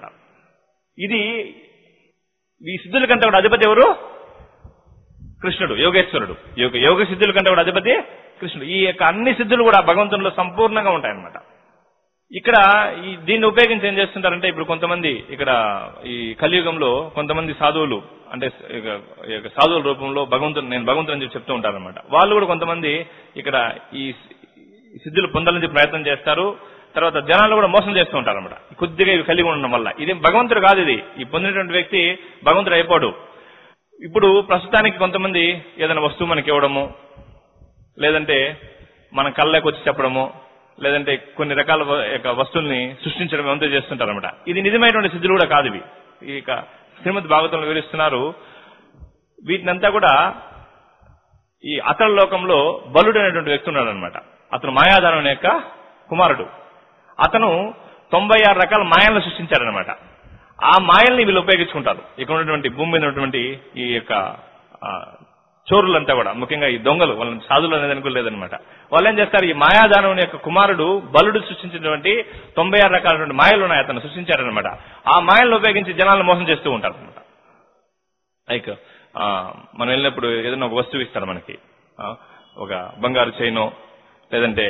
ఈ సిద్ధుల కంటే కూడా అధిపతి ఎవరు? కృష్ణుడు, యోగేశ్వరుడు. యోగ సిద్ధుల కంటే కూడా అధిపతి కృష్ణుడు. ఈ యొక్క అన్ని సిద్ధులు కూడా భగవంతునిలో సంపూర్ణంగా ఉంటాయన్నమాట. ఇక్కడ దీన్ని ఉపయోగించి ఏం చేస్తుంటారంటే, ఇప్పుడు కొంతమంది ఇక్కడ ఈ కలియుగంలో కొంతమంది సాధువులు, అంటే సాధువుల రూపంలో నేను భగవంతుని అని చెప్పి చెప్తూ ఉంటారనమాట. వాళ్ళు కూడా కొంతమంది ఇక్కడ ఈ సిద్ధులు పొందాలని చెప్పి ప్రయత్నం చేస్తారు. తర్వాత జనాలు కూడా మోసం చేస్తూ ఉంటారన్నమాట. కొద్దిగా ఇవి కలిగి ఉండడం వల్ల. ఇది భగవంతుడు కాదు. ఈ పొందినటువంటి వ్యక్తి భగవంతుడు అయిపోడు. ఇప్పుడు ప్రస్తుతానికి కొంతమంది ఏదైనా వస్తువు మనకి ఇవ్వడము, లేదంటే మన కళ్ళకి వచ్చి చెప్పడము, లేదంటే కొన్ని రకాల వస్తువుల్ని సృష్టించడం అంతా చేస్తుంటారన్నమాట. ఇది నిజమైనటువంటి సిద్ధులు కూడా కాదు ఇవి. ఇక శ్రీమద్ భాగవతంలో వివరిస్తున్నారు, వీటినంతా కూడా ఈ అతల లోకంలో బలుడు అనేటువంటి వ్యక్తి ఉన్నాడు అనమాట. అతను మాయాదానం యొక్క కుమారుడు. అతను 96 రకాల మాయలను సృష్టించాడనమాట. ఆ మాయల్ని వీళ్ళు ఉపయోగించుకుంటారు. ఇక్కడ ఉన్నటువంటి భూమి మీద ఉన్నటువంటి ఈ యొక్క చోరులంతా కూడా, ముఖ్యంగా ఈ దొంగలు, వాళ్ళని సాధువులు అనేది అనుకోలేదనమాట. వాళ్ళు ఏం చేస్తారు, ఈ మాయాదానం యొక్క కుమారుడు బలుడు సృష్టించినటువంటి 96 రకాలైనటువంటి మాయలు ఉన్నాయి, అతను సృష్టించాడనమాట. ఆ మాయలను ఉపయోగించి జనాలను మోసం చేస్తూ ఉంటారు అనమాట. లైక్ మనం వెళ్ళినప్పుడు ఏదైనా ఒక వస్తువు ఇస్తారు మనకి, ఒక బంగారు చైనో లేదంటే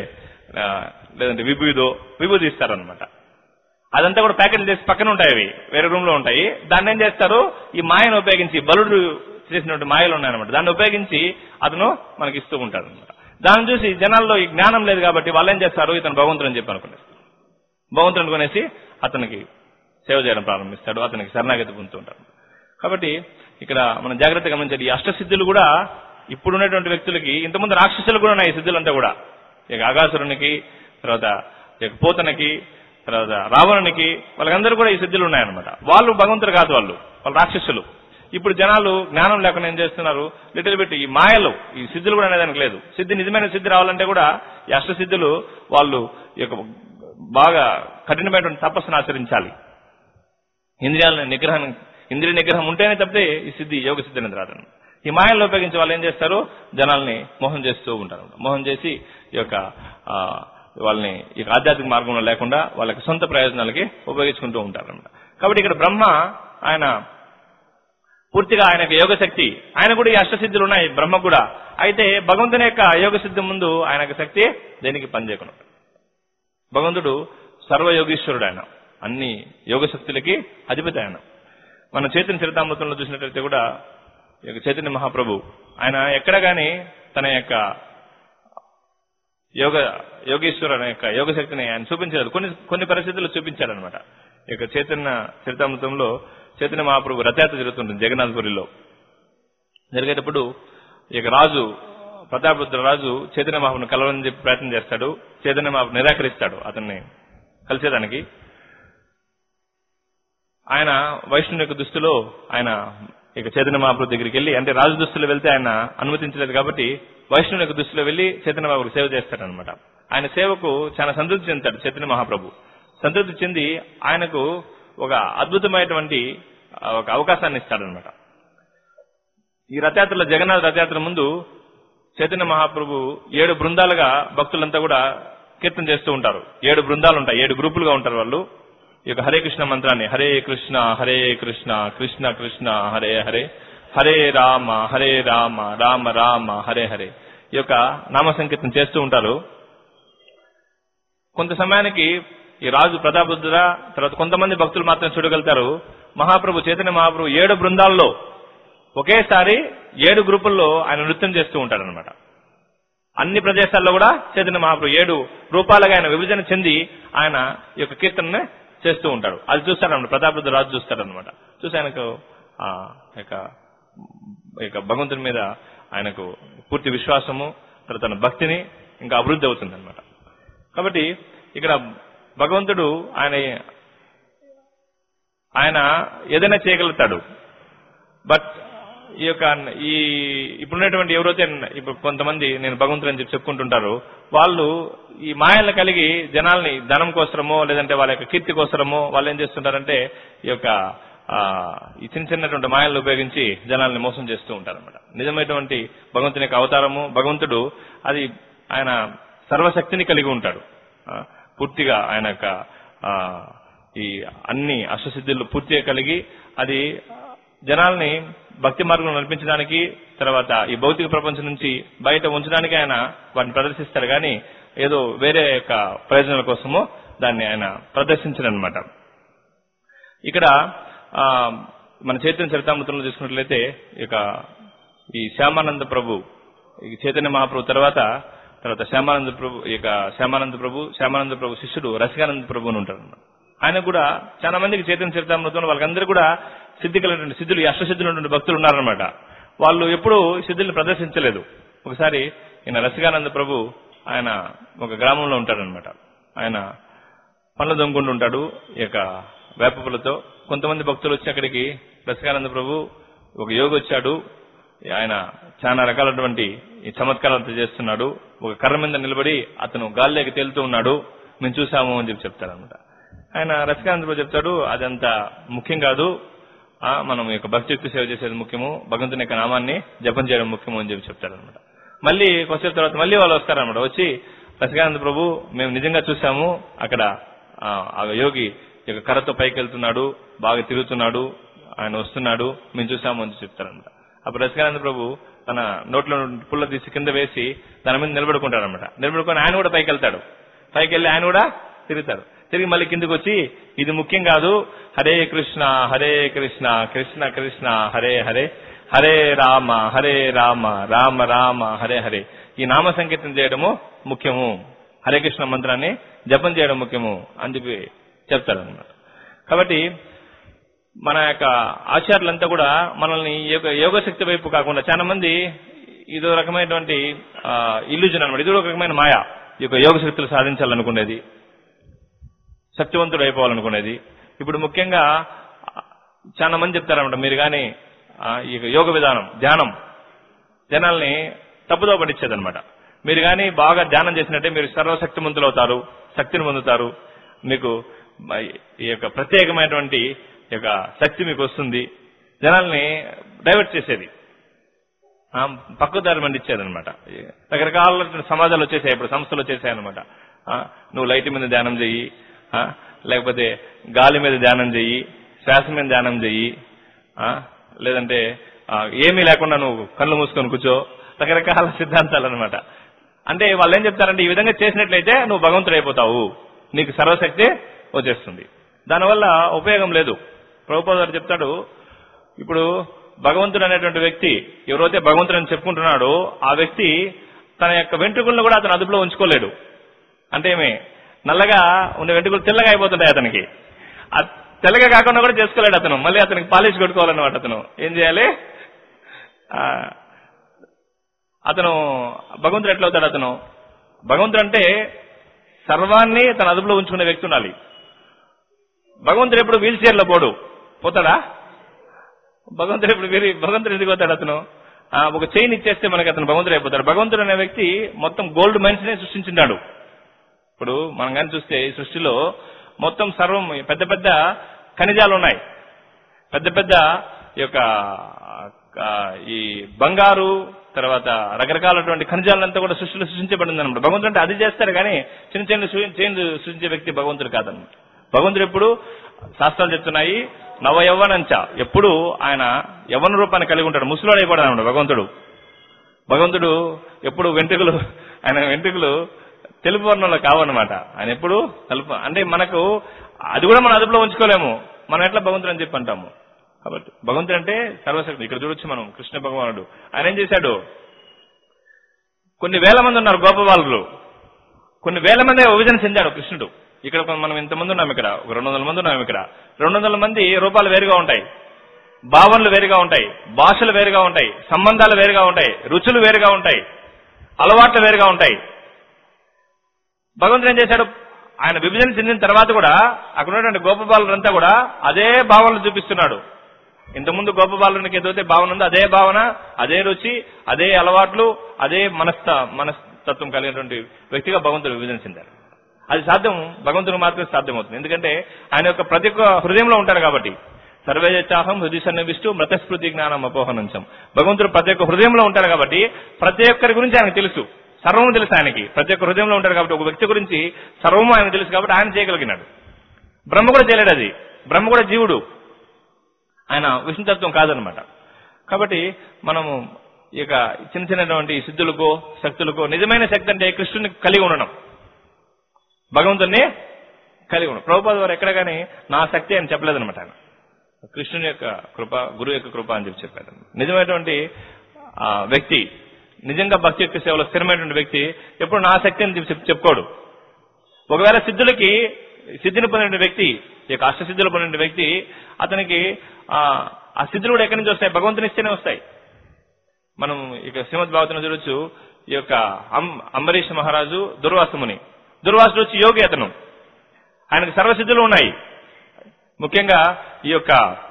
విభూది ఇస్తారనమాట. అదంతా కూడా ప్యాకెట్లు చేసి పక్కన ఉంటాయి, అవి వేరే రూమ్ లో ఉంటాయి. దాన్ని ఏం చేస్తారు, ఈ మాయను ఉపయోగించి, బలుడు చేసినటువంటి మాయలు ఉన్నాయన్నమాట, దాన్ని ఉపయోగించి అతను మనకి ఇస్తూ ఉంటాడు అనమాట. దాన్ని చూసి జనాల్లో ఈ జ్ఞానం లేదు కాబట్టి వాళ్ళు ఏం చేస్తారు, ఇతను భగవంతుడు అని చెప్పి అనుకునేస్తారు. భగవంతుడు అనుకునేసి అతనికి సేవ చేయడం ప్రారంభిస్తాడు, అతనికి శరణాగతి పొందుతూ ఉంటారు. కాబట్టి ఇక్కడ మనం జాగ్రత్తగా గమనించాలి, ఈ అష్టసిద్ధులు కూడా ఇప్పుడున్నటువంటి వ్యక్తులకి, ఇంతకుముందు రాక్షసులు కూడా ఉన్నాయి ఈ సిద్ధులంతా కూడా. ఇక అగాసురునికి, తర్వాత పోతనకి, తర్వాత రావణునికి, వాళ్ళకందరూ కూడా ఈ సిద్ధులు ఉన్నాయన్నమాట. వాళ్ళు భగవంతుడు కాదు, వాళ్ళు రాక్షసులు. ఇప్పుడు జనాలు జ్ఞానం లేకుండా ఏం చేస్తున్నారు, లిటిల్ బిట్ ఈ మాయలు, ఈ సిద్ధులు కూడా అనేదానికి లేదు. నిజమైన సిద్ధి రావాలంటే కూడా ఈ అష్టసిద్ధులు వాళ్ళు బాగా కఠినమైనటువంటి తపస్సును ఆచరించాలి. ఇంద్రియ నిగ్రహం ఉంటేనే తప్పితే ఈ సిద్ధి, యోగ సిద్ధి అనేది రాదు. ఈ మాయలను ఉపయోగించి వాళ్ళు ఏం చేస్తారు, జనాల్ని మోహం చేస్తూ ఉంటారు. మోహం చేసి ఈ యొక్క వాళ్ళని ఈ ఆధ్యాత్మిక మార్గంలో లేకుండా వాళ్ళకి సొంత ప్రయోజనాలకి ఉపయోగించుకుంటూ ఉంటారన్నమాట. కాబట్టి ఇక్కడ బ్రహ్మ ఆయన పూర్తిగా ఆయనకు యోగ శక్తి, ఆయన కూడా ఈ అష్టసిద్ధులు ఉన్నాయి బ్రహ్మ కూడా. అయితే భగవంతుని యొక్క యోగ సిద్ధి ముందు ఆయనకు శక్తి దేనికి పనిచేయకుండా. భగవంతుడు సర్వయోగీశ్వరుడు, ఆయన అన్ని యోగ శక్తులకి అధిపతి. ఆయన మన చైతన్య చరితామృతంలో చూసినట్లయితే కూడా చైతన్య మహాప్రభు ఆయన ఎక్కడ గాని తన యొక్క యోగేశ్వరు యొక్క యోగ శక్తిని ఆయన చూపించలేదు. కొన్ని పరిస్థితుల్లో చూపించాడనమాట. ఈ యొక్క చైతన్య చరితామృతంలో చైతన్య మహాప్రభు రథయాత్ర జరుగుతుంటుంది జగన్నాథపురిలో. జరిగేటప్పుడు ఈ యొక్క రాజు ప్రతాపరుద్ర రాజు చైతన్య మహాప్రభుని కలవాలని చెప్పి ప్రయత్నం చేస్తాడు. చైతన్య మహాప్రభు నిరాకరిస్తాడు అతన్ని కలిసేదానికి. ఆయన వైష్ణుని యొక్క దుస్తులో ఆయన ఇక చైతన్య మహాప్రభు దగ్గరికి వెళ్ళి, అంటే రాజు దుస్తులో వెళ్తే ఆయన అనుమతించలేదు కాబట్టి వైష్ణుని యొక్క దుస్తులో వెళ్లి చైతన్య మహాప్రభు సేవ చేస్తాడనమాట. ఆయన సేవకు చాలా సంతృప్తి చెందుతాడు చైతన్య మహాప్రభు. సంతృప్తి చెంది ఆయనకు ఒక అద్భుతమైనటువంటి ఒక అవకాశాన్ని ఇస్తాడనమాట. ఈ రథయాత్రలో జగన్నాథ రథయాత్ర ముందు చైతన్య మహాప్రభు 7 బృందాలుగా భక్తులంతా కూడా కీర్తన చేస్తూ ఉంటారు. 7 బృందాలు ఉంటాయి, 7 గ్రూపులుగా ఉంటారు వాళ్ళు. ఈ యొక్క హరే కృష్ణ మంత్రాన్ని హరే కృష్ణ కృష్ణ కృష్ణ హరే హరే, హరే రామ రామ రామ హరే హరే ఈ యొక్క నామ సంకీర్తన చేస్తూ ఉంటారు. కొంత సమయానికి ఈ రాజు ప్రతాపరుద్ర తర్వాత కొంతమంది భక్తులు మాత్రం చూడగలుగుతారు. మహాప్రభు చైతన్య మహాప్రభు 7 బృందాల్లో ఒకేసారి 7 గ్రూపుల్లో ఆయన నృత్యం చేస్తూ ఉంటాడనమాట. అన్ని ప్రదేశాల్లో కూడా చైతన్య మహాప్రభు 7 రూపాలుగా ఆయన విభజన చెంది ఆయన ఈ యొక్క కీర్తనని చేస్తూ ఉంటాడు. అది చూస్తాడన్నమాట ప్రతాపరుద్ర రాజు చూస్తాడనమాట. చూసి ఆయనకు భగవంతుని మీద ఆయనకు పూర్తి విశ్వాసము, తర్వాత తన భక్తిని ఇంకా అభివృద్ధి అవుతుంది అనమాట. కాబట్టి ఇక్కడ భగవంతుడు ఆయన ఏదైనా చేయగలుగుతాడు. బట్ ఇప్పుడున్నటువంటి ఎవరైతే ఇప్పుడు కొంతమంది నేను భగవంతుడు అని చెప్పి చెప్పుకుంటుంటారు, వాళ్ళు ఈ మాయలను కలిగి జనాల్ని ధనం కోసమో లేదంటే వాళ్ళ యొక్క కీర్తి కోసమో వాళ్ళు ఏం చేస్తుంటారంటే ఈ చిన్న చిన్నటువంటి మాయలను ఉపయోగించి జనాల్ని మోసం చేస్తూ ఉంటారన్నమాట. నిజమైనటువంటి భగవంతుని యొక్క అవతారము భగవంతుడు అది ఆయన సర్వశక్తిని కలిగి ఉంటాడు. పూర్తిగా ఆయన యొక్క ఈ అన్ని అష్టసిద్ధులు పూర్తిగా కలిగి అది జనాల్ని భక్తి మార్గంలో నడిపించడానికి, తర్వాత ఈ భౌతిక ప్రపంచం నుంచి బయట ఉంచడానికి ఆయన వాటిని ప్రదర్శిస్తారు. కానీ ఏదో వేరే యొక్క ప్రయోజనాల కోసమో దాన్ని ఆయన ప్రదర్శించరనమాట. ఇక్కడ మన చైతన్య చరితామృతంలో చూసుకున్నట్లయితే ఈ శ్యామానంద ప్రభు, ఈ చైతన్య మహాప్రభు తర్వాత శ్యామానంద ప్రభు శిష్యుడు రసికానంద ప్రభు అని ఉంటారు. ఆయన కూడా చాలా మందికి చైతన్య చరితామృతంలో వాళ్ళకందరూ కూడా సిద్ధి కలిగినటువంటి సిద్ధులు, ఈ అష్టసిద్ధులు ఉన్నటువంటి భక్తులు ఉన్నారనమాట. వాళ్ళు ఎప్పుడూ సిద్ధుల్ని ప్రదర్శించలేదు. ఒకసారి ఈయన రసికానంద ప్రభు ఆయన ఒక గ్రామంలో ఉంటాడనమాట. ఆయన పండ్లు దొంగకుండా ఉంటాడు ఈ యొక్క వేప పూలతో. కొంతమంది భక్తులు వచ్చి అక్కడికి రసికానంద ప్రభు ఒక యోగి వచ్చాడు, ఆయన చాలా రకాలైనటువంటి ఈ చమత్కారాలతో చేస్తున్నాడు, ఒక కర్ర మీద నిలబడి అతను గాల్లోకి తేలుతూ ఉన్నాడు, మేము చూసాము అని చెప్పి చెప్తారనమాట. ఆయన రసికానంద ప్రభు చెప్తాడు, అదంతా ముఖ్యం కాదు, మనం ఈ యొక్క భక్తియుక్తి సేవ చేసేది ముఖ్యము, భగవంతుని యొక్క నామాన్ని జపం చేయడం ముఖ్యము అని చెప్పి చెప్తారనమాట. మళ్ళీ కొంచెం తర్వాత మళ్ళీ వాళ్ళు వస్తారనమాట. వచ్చి రసికానంద ప్రభు మేము నిజంగా చూసాము, అక్కడ ఆ యోగి ఇక కర్రతో పైకి వెళ్తున్నాడు, బాగా తిరుగుతున్నాడు, ఆయన వస్తున్నాడు, మేము చూసాము అని చెప్తారనమాట. అప్పుడు రసికానంద ప్రభు తన నోట్లో పుల్ల తీసి కింద వేసి దాని మీద నిలబడుకుంటాడనమాట. నిలబడుకొని ఆయన కూడా పైకి వెళ్తాడు. పైకి వెళ్ళి ఆయన కూడా తిరుగుతాడు. తిరిగి మళ్ళీ కిందకి వచ్చి ఇది ముఖ్యం కాదు, హరే కృష్ణ కృష్ణ కృష్ణ హరే హరే, హరే రామ రామ రామ హరే హరే ఈ నామ సంకీర్తన చేయడము ముఖ్యము, హరే కృష్ణ మంత్రాన్ని జపం చేయడం ముఖ్యము అని చెప్పి చెప్తారనమాట. కాబట్టి మన యొక్క ఆచార్యులంతా కూడా మనల్ని యోగ శక్తి వైపు కాకుండా చాలా మంది ఇదో రకమైనటువంటి ఇల్యూజన్ అనమాట, ఇదో ఒక రకమైన మాయ, ఈ యొక్క యోగ శక్తులు సాధించాలనుకునేది, శక్తివంతుడు అయిపోవాలనుకునేది. ఇప్పుడు ముఖ్యంగా చాలా మంది చెప్తారనమాట, మీరు కానీ ఈ యోగ విధానం ధ్యానం జనాల్ని తప్పుదో పట్టించేదనమాట. మీరు కానీ బాగా ధ్యానం చేసినట్టే మీరు సర్వశక్తిమంతులు అవుతారు, శక్తిని పొందుతారు, మీకు ఈ యొక్క ప్రత్యేకమైనటువంటి యొక్క శక్తి మీకు వస్తుంది, జనాల్ని డైవర్ట్ చేసేది, పక్కదారి మండిచ్చేది అనమాట. రకరకాల సమాజాలు వచ్చేసాయి, ఇప్పుడు సంస్థలు వచ్చేసాయి అనమాట. నువ్వు లైట్ మీద ధ్యానం చెయ్యి, లేకపోతే గాలి మీద ధ్యానం చెయ్యి, శ్వాస మీద ధ్యానం చెయ్యి, లేదంటే ఏమీ లేకుండా నువ్వు కళ్ళు మూసుకొని కూర్చో, రకరకాల సిద్ధాంతాలు అనమాట. అంటే వాళ్ళు ఏం చెప్తారంటే ఈ విధంగా చేసినట్లయితే నువ్వు భగవంతుడు అయిపోతావు, నీకు సర్వశక్తి వచ్చేస్తుంది. దానివల్ల ఉపయోగం లేదు. ప్రభుపాద గారు చెప్తాడు, ఇప్పుడు భగవంతుడు అనేటువంటి వ్యక్తి ఎవరైతే భగవంతుడు అని చెప్పుకుంటున్నాడో ఆ వ్యక్తి తన యొక్క వెంట్రుకలను కూడా అతను అదుపులో ఉంచుకోలేడు. అంటే ఏమి, నల్లగా ఉండే వెంట్రుకలు తెల్లగా అయిపోతుంటాయి అతనికి. తెల్లగా కాకుండా కూడా చేసుకోలేడు అతను. మళ్ళీ అతనికి పాలిష్ కొట్టుకోవాలన్నమాట. అతను ఏం చేయాలి? అతను భగవంతుడు ఎట్లా అవుతాడు? అతను భగవంతుడు అంటే సర్వాన్ని తన అదుపులో ఉంచుకునే వ్యక్తి ఉండాలి. భగవంతుడు ఎప్పుడు వీల్ చైర్లో పోతాడా? భగవంతుడు ఎందుకు పోతాడు? అతను ఒక చైన్ ఇచ్చేస్తే మనకి అతను భగవంతుడు అయిపోతాడు. భగవంతుడు అనే వ్యక్తి మొత్తం గోల్డ్ మైన్స్ నే సృష్టించినాడు. ఇప్పుడు మనం కానీ చూస్తే ఈ సృష్టిలో మొత్తం సర్వం పెద్ద పెద్ద ఖనిజాలు ఉన్నాయి. పెద్ద పెద్ద ఈ బంగారు తర్వాత రకరకాలటువంటి ఖనిజాలంతా కూడా సృష్టిలో సృష్టించబడింది అనమాట. భగవంతుడు అంటే అది చేస్తాడు కానీ చిన్న చిన్న చైన్లు సృష్టించే వ్యక్తి భగవంతుడు కాదన్నమాట. భగవంతుడు ఎప్పుడు శాస్త్రాలు చెప్తున్నాయి నవ యవ్వనంచ, ఎప్పుడు ఆయన యవ్వన రూపాన్ని కలిగి ఉంటాడు, ముసలోడు అయిపోతాడు అనమాట భగవంతుడు ఎప్పుడు ఆయన వెంట్రుకలు తెలుపు వర్ణంలో కావన్నమాట. ఆయన ఎప్పుడు తెలుపు. అంటే మనకు అది కూడా మనం అదుపులో ఉంచుకోలేము. మనం ఎట్లా భగవంతుడు అని చెప్పి అంటాము. కాబట్టి భగవంతుడు అంటే సర్వశక్తి. ఇక్కడ చూడొచ్చు మనం కృష్ణ భగవానుడు ఆయన ఏం చేశాడు? కొన్ని వేల మంది ఉన్నారు గోపబాలులు, కొన్ని వేల మంది విభజన చెందాడు కృష్ణుడు. ఇక్కడ మనం ఇంతమంది ఉన్నాం, ఇక్కడ ఒక 200 మంది ఉన్నాం. ఇక్కడ 200 మంది రూపాలు వేరుగా ఉంటాయి, భావనలు వేరుగా ఉంటాయి, భాషలు వేరుగా ఉంటాయి, సంబంధాలు వేరుగా ఉంటాయి, రుచులు వేరుగా ఉంటాయి, అలవాట్లు వేరుగా ఉంటాయి. భగవంతుడు ఏం చేశాడు? ఆయన విభజన చెందిన తర్వాత కూడా అక్కడ ఉన్నటువంటి గోపబాలులంతా కూడా అదే భావనలు చూపిస్తున్నాడు. ఇంతకుముందు గోపబాలునికి ఏదైతే భావన ఉందో అదే భావన, అదే రుచి, అదే అలవాట్లు, అదే మనస్తత్వం కలిగినటువంటి వ్యక్తిగా భగవంతుడు విభజన చెందారు. అది సాధ్యం భగవంతుడు మాత్రమే సాధ్యమవుతుంది. ఎందుకంటే ఆయన యొక్క ప్రతి ఒక్క హృదయంలో ఉంటారు కాబట్టి. సర్వేజాహం హృదయ సన్నివిష్టు మృతస్మృతి జ్ఞానం అపోహనంచం. భగవంతుడు ప్రతి ఒక్క హృదయంలో ఉంటారు కాబట్టి ప్రతి ఒక్కరి గురించి ఆయనకు తెలుసు, సర్వము తెలుసు ఆయనకి. ప్రతి ఒక్క హృదయంలో ఉంటారు కాబట్టి ఒక వ్యక్తి గురించి సర్వము ఆయన తెలుసు కాబట్టి ఆయన చేయగలిగినాడు. బ్రహ్మ కూడా చేయలేడు. అది బ్రహ్మ కూడా జీవుడు, ఆయన విష్ణుతత్వం కాదనమాట. కాబట్టి మనము ఇక చిన్న చిన్నటువంటి సిద్ధులకో శక్తులకో నిజమైన శక్తి అంటే కృష్ణుని కలిగి ఉండడం, భగవంతుడిని కలిగి ఉండడం. ప్రభుపాద వారు ఎక్కడ కానీ నా శక్తి అని చెప్పలేదనమాట. ఆయన కృష్ణుని యొక్క కృప, గురువు యొక్క కృప అని చెప్పాడు. నిజమైనటువంటి వ్యక్తి, నిజంగా భక్తి యొక్క సేవలో స్థిరమైనటువంటి వ్యక్తి ఎప్పుడు నా శక్తి అని చెప్పుకోడు. ఒకవేళ సిద్ధిని పొందిన వ్యక్తి, ఈ యొక్క అష్టసిద్ధులు పొందిన వ్యక్తి, అతనికి ఆ సిద్ధులు కూడా ఎక్కడి నుంచి వస్తాయి? భగవంతుని ఇస్తేనే వస్తాయి. మనం ఇక శ్రీమద్ భాగవతంలో చూడొచ్చు. ఈ యొక్క అంబరీష్ మహారాజు దుర్వాసుడు వచ్చి యోగి. అతను ఆయనకు సర్వసిద్ధులు ఉన్నాయి. ముఖ్యంగా ఈ యొక్క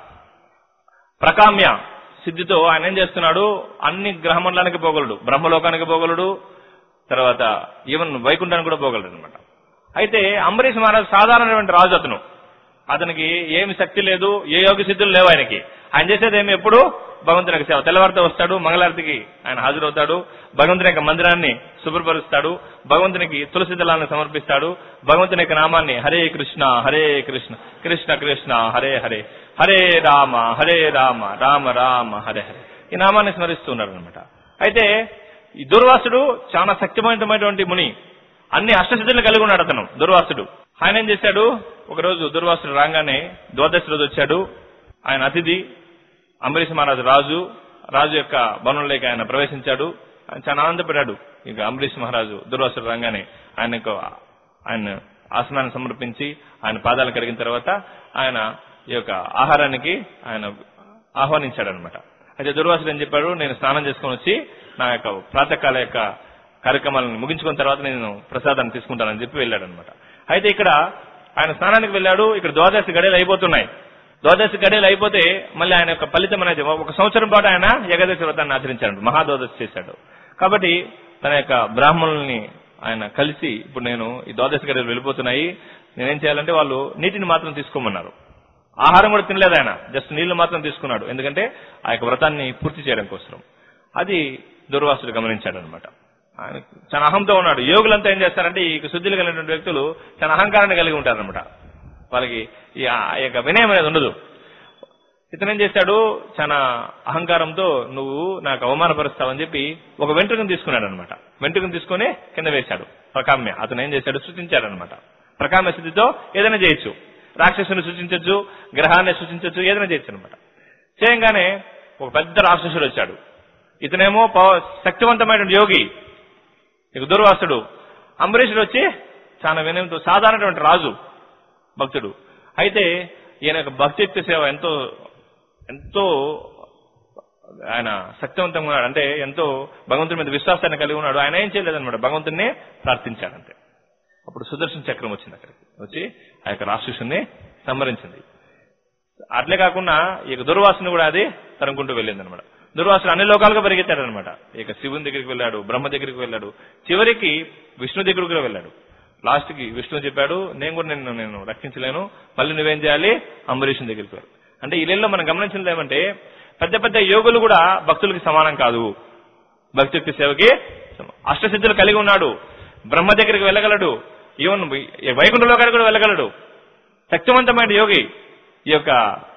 ప్రకామ్య సిద్ధితో ఆయన ఏం చేస్తున్నాడు? అన్ని గ్రహమండలానికి పోగలడు, బ్రహ్మలోకానికి పోగలడు, తర్వాత ఈవెన్ వైకుంఠానికి కూడా పోగలడు అనమాట. అయితే అంబరీష్ మహారాజు సాధారణమైన రాజు. అతనికి ఏమి శక్తి లేదు, ఏ యోగ సిద్ధులు లేవు ఆయనకి. ఆయన చేసేది ఏమి? ఎప్పుడు భగవంతుని యొక్క సేవ. తెల్లవారితో వస్తాడు, మంగళారతికి ఆయన హాజరవుతాడు, భగవంతుని యొక్క మందిరాన్ని శుభ్రపరుస్తాడు, భగవంతునికి తులసి దళాన్ని సమర్పిస్తాడు, భగవంతుని యొక్క నామాన్ని హరే కృష్ణ కృష్ణ కృష్ణ హరే హరే, హరే రామ రామ రామ హరే హరే, ఈ నామాన్ని స్మరిస్తూ ఉన్నాడు అనమాట. అయితే ఈ దుర్వాసుడు చాలా శక్తివంతమైనటువంటి ముని, అన్ని అష్టసిద్ధులను కలిగి ఉన్నాడు అతను దుర్వాసుడు. ఆయన ఏం చేశాడు? ఒకరోజు దుర్వాసుడు రాగానే ద్వాదశి రోజు వచ్చాడు. ఆయన అతిథి అంబరీష్ మహారాజు రాజు యొక్క భవనంలోకి ఆయన ప్రవేశించాడు. ఆయన చాలా ఆనందపడ్డాడు. ఇక అంబరీష్ మహారాజు దుర్వాసుడు రాగానే ఆయన ఆసనాన్ని సమర్పించి ఆయన పాదాలు కడిగిన తర్వాత ఆయన ఈ యొక్క ఆహారానికి ఆయన ఆహ్వానించాడు అనమాట. అయితే దుర్వాసుడు ఏం చెప్పాడు? నేను స్నానం చేసుకుని వచ్చి నా యొక్క ప్రాతకాల యొక్క కార్యక్రమాలను ముగించుకున్న తర్వాత నేను ప్రసాదాన్ని తీసుకుంటానని చెప్పి వెళ్ళాడు అనమాట. అయితే ఇక్కడ ఆయన స్నానానికి వెళ్ళాడు. ఇక్కడ ద్వాదశి గడియలు అయిపోతున్నాయి. ద్వాదశి గడియలు అయిపోతే మళ్ళీ ఆయన యొక్క ఫలితం అనేది 1 సంవత్సరం పాటు ఆయన ఏకాదశి వ్రతాన్ని ఆచరించాడు, మహాద్వాదశి చేశాడు. కాబట్టి తన యొక్క బ్రాహ్మణుల్ని ఆయన కలిసి, ఇప్పుడు నేను ఈ ద్వాదశి గడియలు వెళ్ళిపోతున్నాయి, నేనేం చేయాలంటే వాళ్ళు నీటిని మాత్రం తీసుకోమన్నారు. ఆహారం కూడా తినలేదు ఆయన, జస్ట్ నీళ్లు మాత్రం తీసుకున్నాడు. ఎందుకంటే ఆ యొక్క వ్రతాన్ని పూర్తి చేయడం కోసం. అది దుర్వాసుడు గమనించాడు అనమాట. ఆయన చాలా అహంతో ఉన్నాడు. యోగులంతా ఏం చేస్తారంటే ఈ శుద్ధిలు కలిగినటువంటి వ్యక్తులు చాలా అహంకారాన్ని కలిగి ఉంటారనమాట. వాళ్ళకి ఈ యొక్క వినయం అనేది ఉండదు. ఇతను ఏం చేశాడు, చాలా అహంకారంతో నువ్వు నాకు అవమానపరుస్తావని చెప్పి ఒక వెంట్రుకను తీసుకున్నాడు అనమాట. వెంట్రుకను తీసుకుని కింద వేశాడు. ప్రకామ్య అతను ఏం చేశాడు, సృష్టించాడనమాట. ప్రకామ్య స్థితితో ఏదైనా చేయొచ్చు, రాక్షసుని సృష్టించవచ్చు, గ్రహాన్ని సృష్టించవచ్చు, ఏదైనా చేయొచ్చు అనమాట. చేయంగానే ఒక పెద్ద రాక్షసుడు వచ్చాడు. ఇతనేమో శక్తివంతమైన యోగి, ఇక దుర్వాసుడు. అంబరీషుడు వచ్చి చాలా వినయంతో సాధారణటువంటి రాజు, భక్తుడు. అయితే ఈయన యొక్క భక్తియుక్త సేవ ఎంతో ఎంతో ఆయన శక్తివంతంగా ఉన్నాడు. అంటే ఎంతో భగవంతుడి మీద విశ్వాసాన్ని కలిగి ఉన్నాడు. ఆయన ఏం చేయలేదన్నమాట, భగవంతుడిని ప్రార్థించాడంతే. అప్పుడు సుదర్శన చక్రం వచ్చింది, అక్కడికి వచ్చి ఆ యొక్క రాక్షసుని సంహరించింది. అట్లే కాకుండా ఇక దుర్వాసుని కూడా అది తరుముకుంటూ వెళ్ళింది అనమాట. దుర్వాసుడు అన్ని లోకాలుగా పరిగెత్తాడనమాట. ఇక శివుని దగ్గరికి వెళ్ళాడు, బ్రహ్మ దగ్గరికి వెళ్ళాడు, చివరికి విష్ణు దగ్గరికి కూడా వెళ్ళాడు. లాస్ట్ కి విష్ణు చెప్పాడు, నేను రక్షించలేను, మళ్ళీ నువ్వేం చేయాలి, అంబరీషుని దగ్గరికి వెళ్ళాడు. అంటే ఈ నెలలో మనం గమనించినది ఏమంటే పెద్ద పెద్ద యోగులు కూడా భక్తులకి సమానం కాదు. భక్తులకి సేవకి అష్టసిద్ధులు కలిగి ఉన్నాడు, బ్రహ్మ దగ్గరికి వెళ్ళగలడు, ఈవెన్ వైకుంఠ లోకానికి కూడా వెళ్ళగలడు, శక్తివంతమైన యోగి ఈ యొక్క.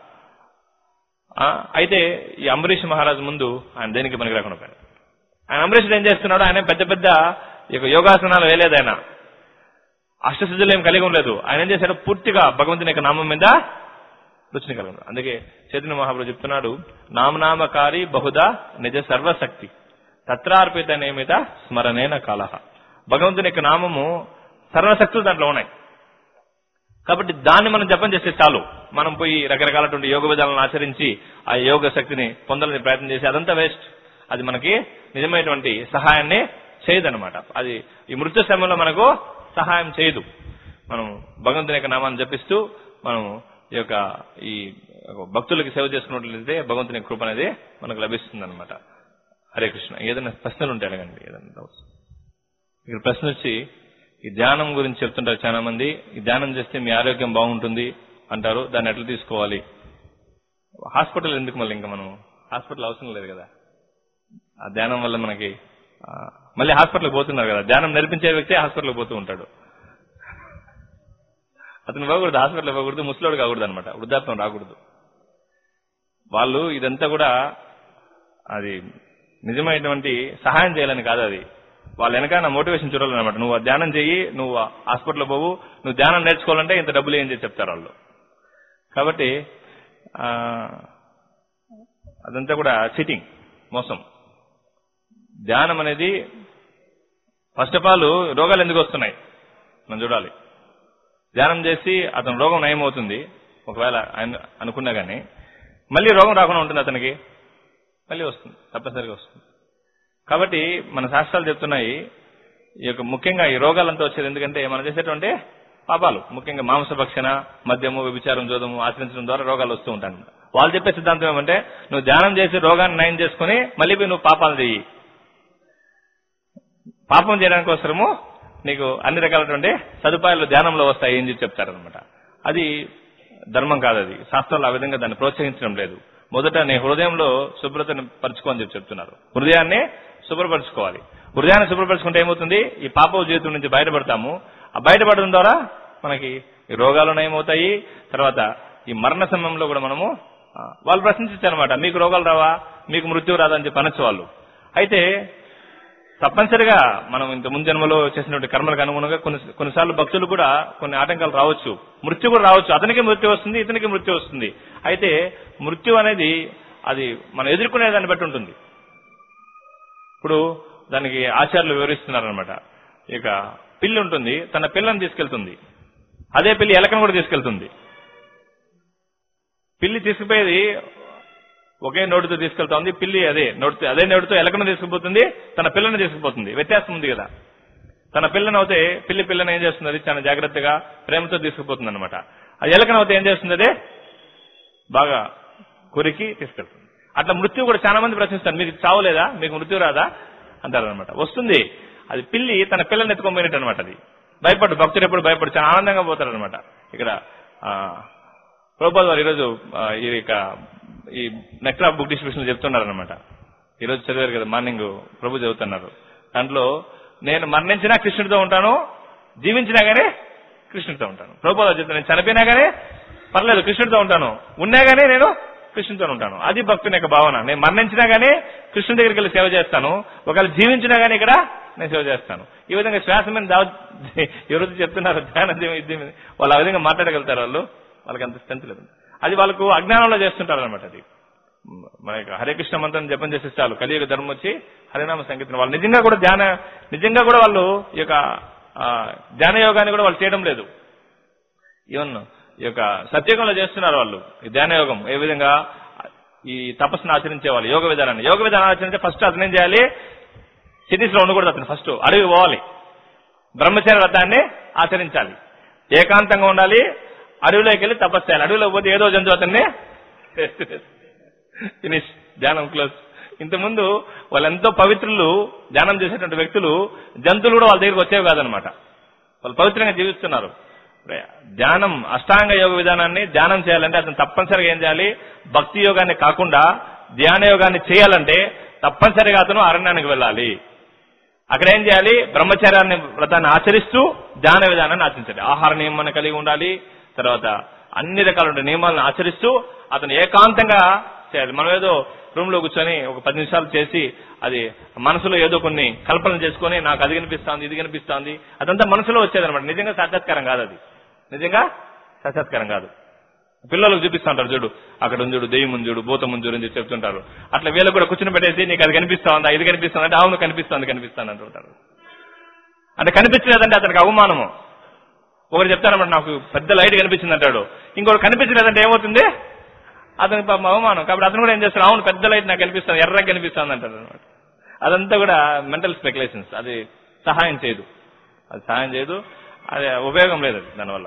అయితే ఈ అంబరీష్ మహారాజు ముందు ఆయన దేనికి పనికి రాకుండా పోయాడు. ఆయన అంబరీషుడు ఏం చేస్తున్నాడు, ఆయన పెద్ద పెద్ద యోగాసనాలు వేయలేదు, ఆయన అష్టసిద్ధులు ఏం కలిగి ఉండలేదు. ఆయన ఏం చేశాడు, పూర్తిగా భగవంతుని యొక్క నామం మీద రుచిని కలిగి ఉన్నాడు. అందుకే చైతన్య మహాప్రభు చెప్తున్నాడు, నామనామకారి బహుదా నిజ సర్వశక్తి తత్రార్పిత నియమిత స్మరణేన కాలహ. భగవంతుని యొక్క నామము సర్వశక్తులు దాంట్లో ఉన్నాయి. కాబట్టి దాన్ని మనం జపం చేస్తే చాలు. మనం పోయి రకరకాలటువంటి యోగ విధానాలను ఆచరించి ఆ యోగ శక్తిని పొందాలని ప్రయత్నం చేసి అదంతా వేస్ట్. అది మనకి నిజమైనటువంటి సహాయాన్ని చేయదన్నమాట. అది ఈ మృత్యు సమయంలో మనకు సహాయం చేయదు. మనం భగవంతుని యొక్క నామాన్ని జపిస్తూ మనం ఈ భక్తులకి సేవ చేసుకున్నట్లయితే భగవంతుని యొక్క కృప అనేది మనకు లభిస్తుంది అనమాట. హరే కృష్ణ. ఏదైనా ప్రశ్నలు ఉంటే అడగండి, ఏదైనా డౌట్స్. ఇక్కడ ప్రశ్న వచ్చి, ఈ ధ్యానం గురించి చెప్తుంటారు చాలా మంది. ఈ ధ్యానం చేస్తే మీ ఆరోగ్యం బాగుంటుంది అంటారు, దాన్ని ఎట్లా తీసుకోవాలి? హాస్పిటల్ ఎందుకు మళ్ళీ? ఇంకా మనం హాస్పిటల్ అవసరం లేదు కదా. ఆ ధ్యానం వల్ల మనకి మళ్ళీ హాస్పిటల్కి పోతున్నారు కదా. ధ్యానం నేర్పించే వ్యక్తి హాస్పిటల్కి పోతూ ఉంటాడు. అతను పోకూడదు, హాస్పిటల్ పోకూడదు, ముసలోడు కాకూడదు అనమాట, వృద్ధాప్యం రాకూడదు. వాళ్ళు ఇదంతా కూడా అది నిజమైనటువంటి సహాయం చేయాలని కాదు, అది వాళ్ళ వెనక మోటివేషన్ చూడాలన్నమాట. నువ్వు ధ్యానం చెయ్యి, నువ్వు హాస్పిటల్ పోవు, నువ్వు ధ్యానం నేర్చుకోవాలంటే ఇంత డబ్బులు ఏం చేసి చెప్తారు వాళ్ళు. కాబట్టి అదంతా కూడా చీటింగ్, మోసం. ధ్యానం అనేది ఫస్ట్ ఆఫ్ ఆల్ రోగాలు ఎందుకు వస్తున్నాయి మనం చూడాలి. ధ్యానం చేసి అతను రోగం నయమవుతుంది ఒకవేళ ఆయన అనుకున్నా కానీ, మళ్ళీ రోగం రాకుండా ఉంటుంది అతనికి, మళ్ళీ వస్తుంది, తప్పనిసరిగా వస్తుంది. కాబట్టి మన శాస్త్రాలు చెప్తున్నాయి, ఈ యొక్క ముఖ్యంగా ఈ రోగాలంతా వచ్చేది ఎందుకంటే మనం చేసేటువంటి పాపాలు, ముఖ్యంగా మాంసభక్షణ, మద్యము, వ్యభిచారం, జోదము ఆచరించడం ద్వారా రోగాలు వస్తూ ఉంటాయి. వాళ్ళు చెప్పే సిద్ధాంతం ఏమంటే, నువ్వు ధ్యానం చేసి రోగాన్ని నయం చేసుకుని మళ్ళీ నువ్వు పాపాలు చెయ్యి. పాపం చేయడానికి అవసరము నీకు అన్ని రకాలటువంటి సదుపాయాలు ధ్యానంలో వస్తాయి అని చెప్తారనమాట. అది ధర్మం కాదు, అది శాస్త్రాలు ఆ విధంగా దాన్ని ప్రోత్సహించడం లేదు. మొదట నీ హృదయంలో శుభ్రతను పరుచుకో అని చెప్తున్నారు. హృదయాన్ని శుభ్రపరచుకోవాలి. హృదయాన్ని శుభ్రపరచుకుంటే ఏమవుతుంది, ఈ పాప జీవితం నుంచి బయటపడతాము. ఆ బయటపడడం ద్వారా మనకి ఈ రోగాలు నయమవుతాయి. తర్వాత ఈ మరణ సమయంలో కూడా మనము, వాళ్ళు ప్రశ్నించారనమాట, మీకు రోగాలు రావా, మీకు మృత్యు రాదా అని చెప్పి అనొచ్చు వాళ్ళు. అయితే తప్పనిసరిగా మనం ఇంత ముందు జన్మలో చేసినటువంటి కర్మలకు అనుగుణంగా కొన్నిసార్లు భక్తులు కూడా కొన్ని ఆటంకాలు రావచ్చు, మృత్యు కూడా రావచ్చు. అతనికి మృత్యు వస్తుంది, ఇతనికి మృత్యు వస్తుంది. అయితే మృత్యు అనేది అది మనం ఎదుర్కొనే దాన్ని బట్టి ఉంటుంది. ఇప్పుడు దానికి ఆచార్యులు వివరిస్తున్నారనమాట. ఇక పిల్లి ఉంటుంది, తన పిల్లని తీసుకెళ్తుంది, అదే పిల్లి ఎలకను కూడా తీసుకెళ్తుంది. పిల్లి తీసుకుపోయేది ఒకే నోటితో తీసుకెళ్తోంది, పిల్లి అదే నోటితో ఎలకను తీసుకుపోతుంది, తన పిల్లని తీసుకుపోతుంది. వ్యత్యాసం ఉంది కదా. తన పిల్లని అవుతే పిల్లని ఏం చేస్తుంది, అది చాలా జాగ్రత్తగా ప్రేమతో తీసుకుపోతుంది అనమాట. ఆ ఎలకను అవుతే ఏం చేస్తుంది, అదే బాగా కొరికి తీసుకెళ్తుంది. అట్లా మృత్యు కూడా చాలా మంది ప్రశ్నిస్తారు, మీకు చావులేదా, మీకు మృత్యు రాదా అంటారనమాట. వస్తుంది. అది పిల్లి తన పిల్లని ఎత్తుకోపోయినట్టు అనమాట. అది భయపడు, భక్తులు ఎప్పుడు భయపడు చాలా ఆనందంగా పోతారనమాట. ఇక్కడ ప్రభుపాద వారు ఈరోజు ఈ నెక్రా బుక్ డిస్ట్రిబ్యూషన్ చెప్తున్నారనమాట. ఈరోజు చదివారు కదా, మార్నింగ్ ప్రభు చదువుతున్నారు. దాంట్లో నేను మరణించినా కృష్ణుడితో ఉంటాను, జీవించినా గానీ కృష్ణుడితో ఉంటాను. ప్రభుపాద చెప్తాను, నేను చనిపోయినా గానీ పర్లేదు కృష్ణుడితో ఉంటాను, ఉన్నా గానీ నేను కృష్ణుడితో ఉంటాను. అది భక్తుని యొక్క భావన. నేను మరణించినా గానీ కృష్ణుడి దగ్గరికి వెళ్ళి సేవ చేస్తాను, ఒకవేళ జీవించినా గానీ ఇక్కడ నేను సేవ చేస్తాను. ఈ విధంగా శ్వాస మీద ఎవరైతే చెప్తున్నారు ధ్యానం వాళ్ళు ఆ విధంగా మాట్లాడగలుగుతారు. వాళ్ళకి అంత స్ట్రెంత్ లేదు. అది వాళ్ళకు అజ్ఞానంలో చేస్తుంటారు అనమాట. అది మన యొక్క హరే కృష్ణ మంత్రం జపం చేసే చాలు, కలియుగ ధర్మం వచ్చి హరినామ సంకీర్తన. వాళ్ళు నిజంగా కూడా వాళ్ళు ఈ యొక్క ధ్యాన యోగాన్ని కూడా వాళ్ళు చేయడం లేదు. ఈవెన్ ఈ యొక్క సత్యయుగంలో చేస్తున్నారు వాళ్ళు ఈ ధ్యాన యోగం. ఏ విధంగా ఈ తపస్సును ఆచరించే వాళ్ళు యోగ విధానాన్ని ఆచరించే ఫస్ట్ అతను ఏం చేయాలి, సిటీస్ లో ఉండకూడదు. అతను ఫస్ట్ అడవి పోవాలి, బ్రహ్మచర్య వ్రతాన్ని ఆచరించాలి, ఏకాంతంగా ఉండాలి, అడవిలోకి వెళ్ళి తపస్సు చేయాలి. అడవిలో పోతే ఏదో జంతువు అతన్ని ఫినిష్, ధ్యానం క్లోజ్. ఇంతకుముందు వాళ్ళు ఎంతో పవిత్రులు, ధ్యానం చేసేటువంటి వ్యక్తులు, జంతువులు కూడా వాళ్ళ దగ్గరికి వచ్చేవి కాదనమాట. వాళ్ళు పవిత్రంగా జీవిస్తున్నారు. ధ్యానం అష్టాంగ యోగ విధానాన్ని ధ్యానం చేయాలంటే అతను తప్పనిసరిగా ఏం చేయాలి, భక్తి యోగాన్ని కాకుండా ధ్యాన యోగాన్ని చేయాలంటే తప్పనిసరిగా అతను అరణ్యానికి వెళ్ళాలి. అక్కడ ఏం చేయాలి, బ్రహ్మచర్యాన్ని వ్రతాన్ని ఆచరిస్తూ ధ్యాన విధానాన్ని ఆచరించాలి. ఆహార నియమాన్ని కలిగి ఉండాలి. తర్వాత అన్ని రకాల నియమాలను ఆచరిస్తూ అతను ఏకాంతంగా చేయాలి. మనం ఏదో రూమ్ లో కూర్చొని ఒక 10 నిమిషాలు చేసి అది మనసులో ఏదో కొన్ని కల్పనలు చేసుకుని నాకు అది కనిపిస్తోంది ఇది కనిపిస్తోంది అదంతా మనసులో వచ్చేదనమాట. నిజంగా సాక్షాత్కారం కాదు. అది నిజంగా సాక్షాత్కారం కాదు. పిల్లలకు చూపిస్తుంటారు, చూడు అక్కడ ఉంది, చూడు దెయ్యం ఉంది, చూడు భూతం ఉంది, చూడు అని చెప్తుంటారు. అట్లా వీళ్ళకి కూడా కూర్చుని పెట్టేసి నీకు అది కనిపిస్తోందా ఇది కనిపిస్తుంది అంటే అవును కనిపిస్తుంది అంటుంటారు. అంటే కనిపించలేదంటే అతనికి అవమానము. ఒకటి చెప్తారన్నమాట, నాకు పెద్ద లైట్ కనిపించింది అంటాడు, ఇంకోటి కనిపించలేదంటే ఏమవుతుంది, అతనికి పాపం అవమానం. కాబట్టి అతను కూడా ఏం చేస్తాడు, అవును పెద్ద లైట్ నాకు కనిపిస్తుంది, ఎర్రగా కనిపిస్తుంది అంటాడు అనమాట. అదంతా కూడా మెంటల్ స్పెక్యులేషన్స్. అది సహాయం చేయదు, అది ఉపయోగం లేదు. అది దానివల్ల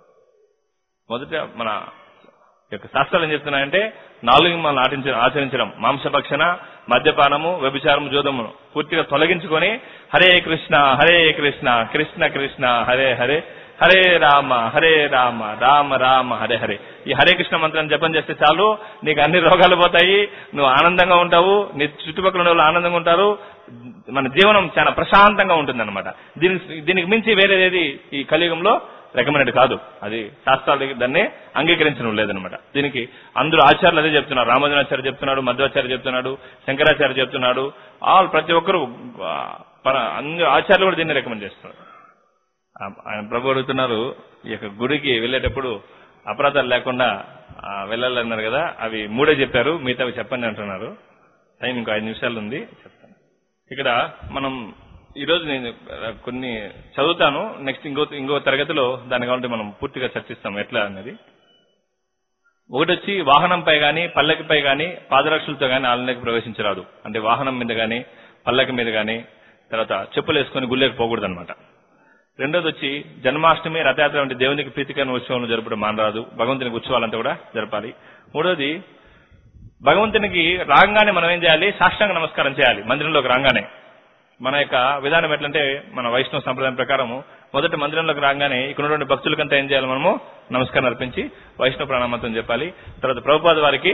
మొదట మన యొక్క శాస్త్రాలు ఏం చెప్తున్నాయంటే 4 మనం ఆచరించడం, మాంసభక్షణ, మద్యపానము, వ్యభిచారము, జోదమును పూర్తిగా తొలగించుకొని హరే కృష్ణ కృష్ణ కృష్ణ హరే హరే హరే రామ రామ రామ హరే హరే. ఈ హరే కృష్ణ మంత్రాన్ని జపం చేస్తే చాలు, నీకు అన్ని రోగాలు పోతాయి, నువ్వు ఆనందంగా ఉంటావు, నీ చుట్టుపక్కల ఉన్న వాళ్ళు ఆనందంగా ఉంటారు, మన జీవనం చాలా ప్రశాంతంగా ఉంటుంది అనమాట. దీనికి మించి వేరేది ఈ కలియుగంలో రికమెండెడ్ కాదు. అది శాస్త్రాలు దాన్ని అంగీకరించడం లేదనమాట. దీనికి అందరూ ఆచార్యులు అదే చెప్తున్నారు. రామానుజాచార్య చెప్తున్నాడు, మధ్వాచార్య చెప్తున్నాడు, శంకరాచార్య చెప్తున్నాడు. ప్రతి ఒక్కరు అందరూ ఆచార్యులు కూడా దీన్ని రికమెండ్ చేస్తున్నారు. ఆయన ప్రభు అడుగుతున్నారు, ఈ యొక్క గుడికి వెళ్ళేటప్పుడు అపరాధాలు లేకుండా వెళ్ళాలన్నారు కదా, అవి 3 చెప్పారు, మిగతావి చెప్పండి అంటున్నారు. టైం ఇంకో 5 నిమిషాలు ఉంది, చెప్తాను. ఇక్కడ మనం ఈరోజు నేను కొన్ని చదువుతాను, నెక్స్ట్ ఇంకో తరగతిలో దాని కావాలంటే మనం పూర్తిగా చర్చిస్తాం ఎట్లా అనేది. ఒకటి వచ్చి వాహనంపై గాని పల్లకిపై గాని పాదరక్షలతో గాని ఆలయానికి ప్రవేశించరాదు. అంటే వాహనం మీద గాని పల్లకి మీద గాని తర్వాత చెప్పులు వేసుకొని గుళ్ళకి పోకూడదు అనమాట. రెండోది వచ్చి జన్మాష్టమి, రథయాత్ర వంటి దేవునికి ప్రీతికరమైన ఉత్సవాలను జరపడం మానరాదు. భగవంతునికి ఉత్సవాలంతా కూడా జరపాలి. మూడోది, భగవంతునికి రాగానే మనం ఏం చేయాలి, సాష్టాంగ నమస్కారం చేయాలి. మందిరంలోకి రాగానే మన యొక్క విధానం ఎట్లంటే, మన వైష్ణవ సంప్రదాయం ప్రకారము మొదటి మందిరంలోకి రాగానే ఇక్కడ ఉన్నటువంటి భక్తులకంతా ఏం చేయాలి, మనము నమస్కారం అర్పించి వైష్ణవ ప్రణామంతం చెప్పాలి. తర్వాత ప్రభుపాద వారికి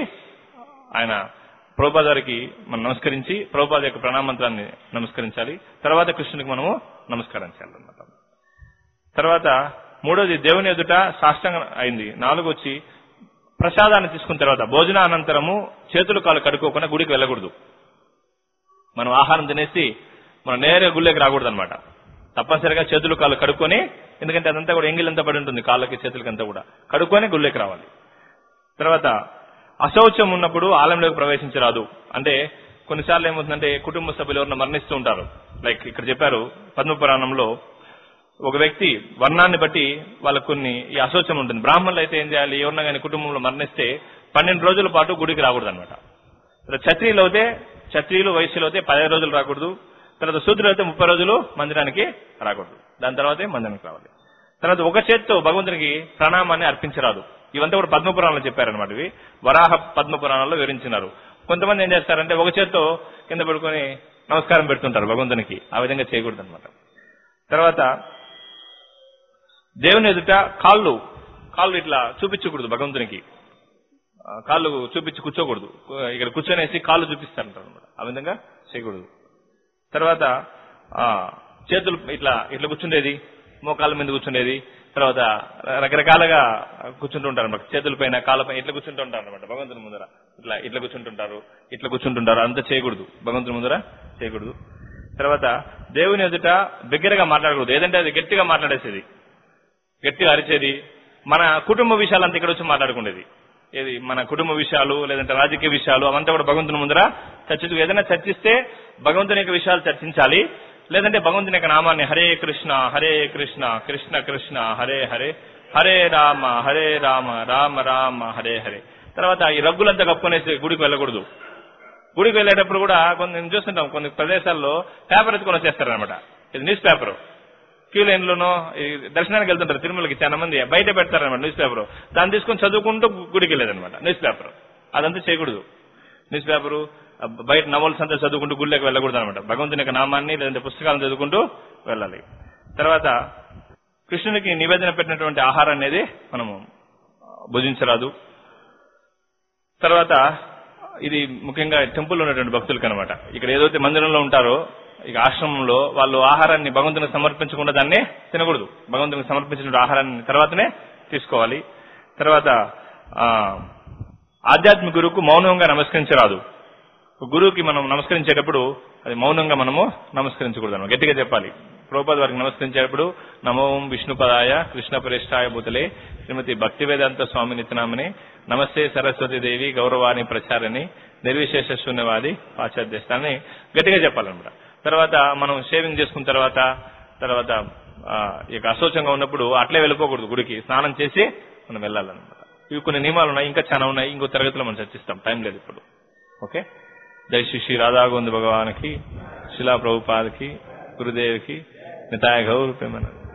మనం నమస్కరించి ప్రభుపాద యొక్క ప్రణామంత్రాన్ని నమస్కరించాలి. తర్వాత కృష్ణునికి మనము నమస్కారం చేయాలన్నమాట. తర్వాత మూడోది దేవుని ఎదుట సాష్టాంగం అయింది. 4 వచ్చి ప్రసాదాన్ని తీసుకున్న తర్వాత భోజనానంతరము చేతులు కాళ్ళు కడుక్కోకుండా గుడికి వెళ్ళకూడదు. మనం ఆహారం తినేసి మనం నేరుగా గుళ్ళకి రాకూడదు అనమాట. తప్పనిసరిగా చేతులు కాళ్ళు కడుక్కొని, ఎందుకంటే అదంతా కూడా ఎంగిలంతా పడి ఉంటుంది, కాళ్ళకి చేతులకి అంతా కూడా కడుక్కొని గుళ్ళకి రావాలి. తర్వాత అశౌచం ఉన్నప్పుడు ఆలయంలోకి ప్రవేశించరాదు. అంటే కొన్నిసార్లు ఏమవుతుందంటే కుటుంబ సభ్యులు ఎవరైనా మరణిస్తూ ఉంటారు. లైక్ ఇక్కడ చెప్పారు పద్మపురాణంలో, ఒక వ్యక్తి వర్ణాన్ని బట్టి వాళ్ళకు కొన్ని ఈ అశౌచం ఉంటుంది. బ్రాహ్మణులు అయితే ఏం చేయాలి, ఎవరన్నా కానీ కుటుంబంలో మరణిస్తే 12 రోజుల పాటు గుడికి రాకూడదు అనమాట. క్షత్రియులు వైశ్యులు అయితే 15 రోజులు రాకూడదు. తర్వాత శూద్రులు అయితే 30 రోజులు మందిరానికి రాకూడదు. దాని తర్వాతే మందిరానికి రావాలి. తర్వాత ఒక చేత్తో భగవంతునికి ప్రణామాన్ని అర్పించరాదు. ఇవంతా కూడా పద్మపురాణంలో చెప్పారనమాట. ఇవి వరాహ పద్మపురాణంలో వివరించినారు. కొంతమంది ఏం చేస్తారంటే ఒక చేత్తో కింద పడుకొని నమస్కారం పెడుతుంటారు భగవంతునికి. ఆ విధంగా చేయకూడదు అనమాట. తర్వాత దేవుని ఎదుట కాళ్ళు ఇట్లా చూపించకూడదు భగవంతునికి. కాళ్ళు చూపించి కూర్చోకూడదు. ఇక్కడ కూర్చొనేసి కాళ్ళు చూపిస్తారంటారు అనమాట. ఆ విధంగా చేయకూడదు. తర్వాత చేతులు ఇట్లా ఇట్లా కూర్చుండేది, మోకాళ్ళ మీద కూర్చుండేది, తర్వాత రకరకాలుగా కూర్చుంటూ ఉంటారు అనమాట. చేతుల పైన కాళ్ళ పైన ఇట్లా కూర్చుంటూ ఉంటారు అనమాట భగవంతుని ముందర. ఇట్లా కూర్చుంటుంటారు. అంతా చేయకూడదు, భగవంతుని ముందర చేయకూడదు. తర్వాత దేవుని ఎదుట బిగ్గరగా మాట్లాడకూడదు. ఏదంటే అది గట్టిగా మాట్లాడేసేది, గట్టిగా అరిచేది. మన కుటుంబ విషయాలంతా ఇక్కడ వచ్చి మాట్లాడుకునేది. ఏది మన కుటుంబ విషయాలు లేదంటే రాజకీయ విషయాలు అవంతా కూడా భగవంతుని ముందర చర్చించు. ఏదైనా చర్చిస్తే భగవంతుని యొక్క విషయాలు చర్చించాలి. లేదంటే భగవంతుని యొక్క నామాన్ని హరే కృష్ణ కృష్ణ కృష్ణ హరే హరే, హరే రామ రామ రామ హరే హరే. తర్వాత ఈ రగ్గులంతా కప్పుకునేసి గుడికి వెళ్ళకూడదు. గుడికి వెళ్ళేటప్పుడు కూడా నేను చూస్తుంటాం కొన్ని ప్రదేశాల్లో పేపర్ ఎత్తుకొని వచ్చేస్తారనమాట. ఇది న్యూస్ పేపర్. క్యూ లైన్ లోనో దర్శనానికి వెళ్తుంటారు తిరుమలకి, చాలా మంది బయట పెడతారనమాట న్యూస్ పేపర్. దాన్ని తీసుకొని చదువుకుంటూ గుడికి వెళ్ళేదనమాట న్యూస్ పేపర్. అదంతా చేయకూడదు. న్యూస్ పేపరు బయట నవల్స్ అంతా చదువుకుంటూ గుళ్ళకి వెళ్ళకూడదు అనమాట. భగవంతుని యొక్క నామాన్ని లేదంటే పుస్తకాలను చదువుకుంటూ వెళ్ళాలి. తర్వాత కృష్ణునికి నివేదన పెట్టినటువంటి ఆహారం అనేది మనము భుజించరాదు. తర్వాత ఇది ముఖ్యంగా టెంపుల్లో ఉన్నటువంటి భక్తులకు అనమాట. ఇక్కడ ఏదైతే మందిరంలో ఉంటారో ఇక ఆశ్రమంలో వాళ్ళు ఆహారాన్ని భగవంతునికి సమర్పించకుండా దాన్ని తినకూడదు. భగవంతునికి సమర్పించిన ఆహారాన్ని తర్వాతనే తీసుకోవాలి. తర్వాత ఆధ్యాత్మిక గురువుకు మౌనంగా నమస్కరించరాదు. గురువుకి మనం నమస్కరించేటప్పుడు అది మౌనంగా మనము నమస్కరించకూడదు, గట్టిగా చెప్పాలి. ప్రభుపాద వారికి నమస్కరించేటప్పుడు నమో విష్ణుపదాయ కృష్ణ ప్రేష్టాయ భూతలే శ్రీమతి భక్తివేదాంత స్వామి నిత్యనామని నమస్తే సరస్వతి దేవి గౌరవాణి ప్రచారని నిర్విశేష శూన్యవాది పాశ్చాత్యస్థాన్ని గట్టిగా చెప్పాలన్నమాట. తర్వాత మనం షేవింగ్ చేసుకున్న తర్వాత ఇక అశోచంగా ఉన్నప్పుడు అట్లే వెళ్ళిపోకూడదు, గుడికి స్నానం చేసి మనం వెళ్ళాలన్నమాట. ఇవి కొన్ని నియమాలు ఉన్నాయి, ఇంకా చాలా ఉన్నాయి. ఇంకో తరగతిలో మనం చర్చిస్తాం, టైం లేదు ఇప్పుడు. ఓకే. జై శ్రీ రాధా గోవింద భగవాన్ కి, శిలా ప్రభుపాద్ కి, గురుదేవ్ కి, నితాయ గౌరవ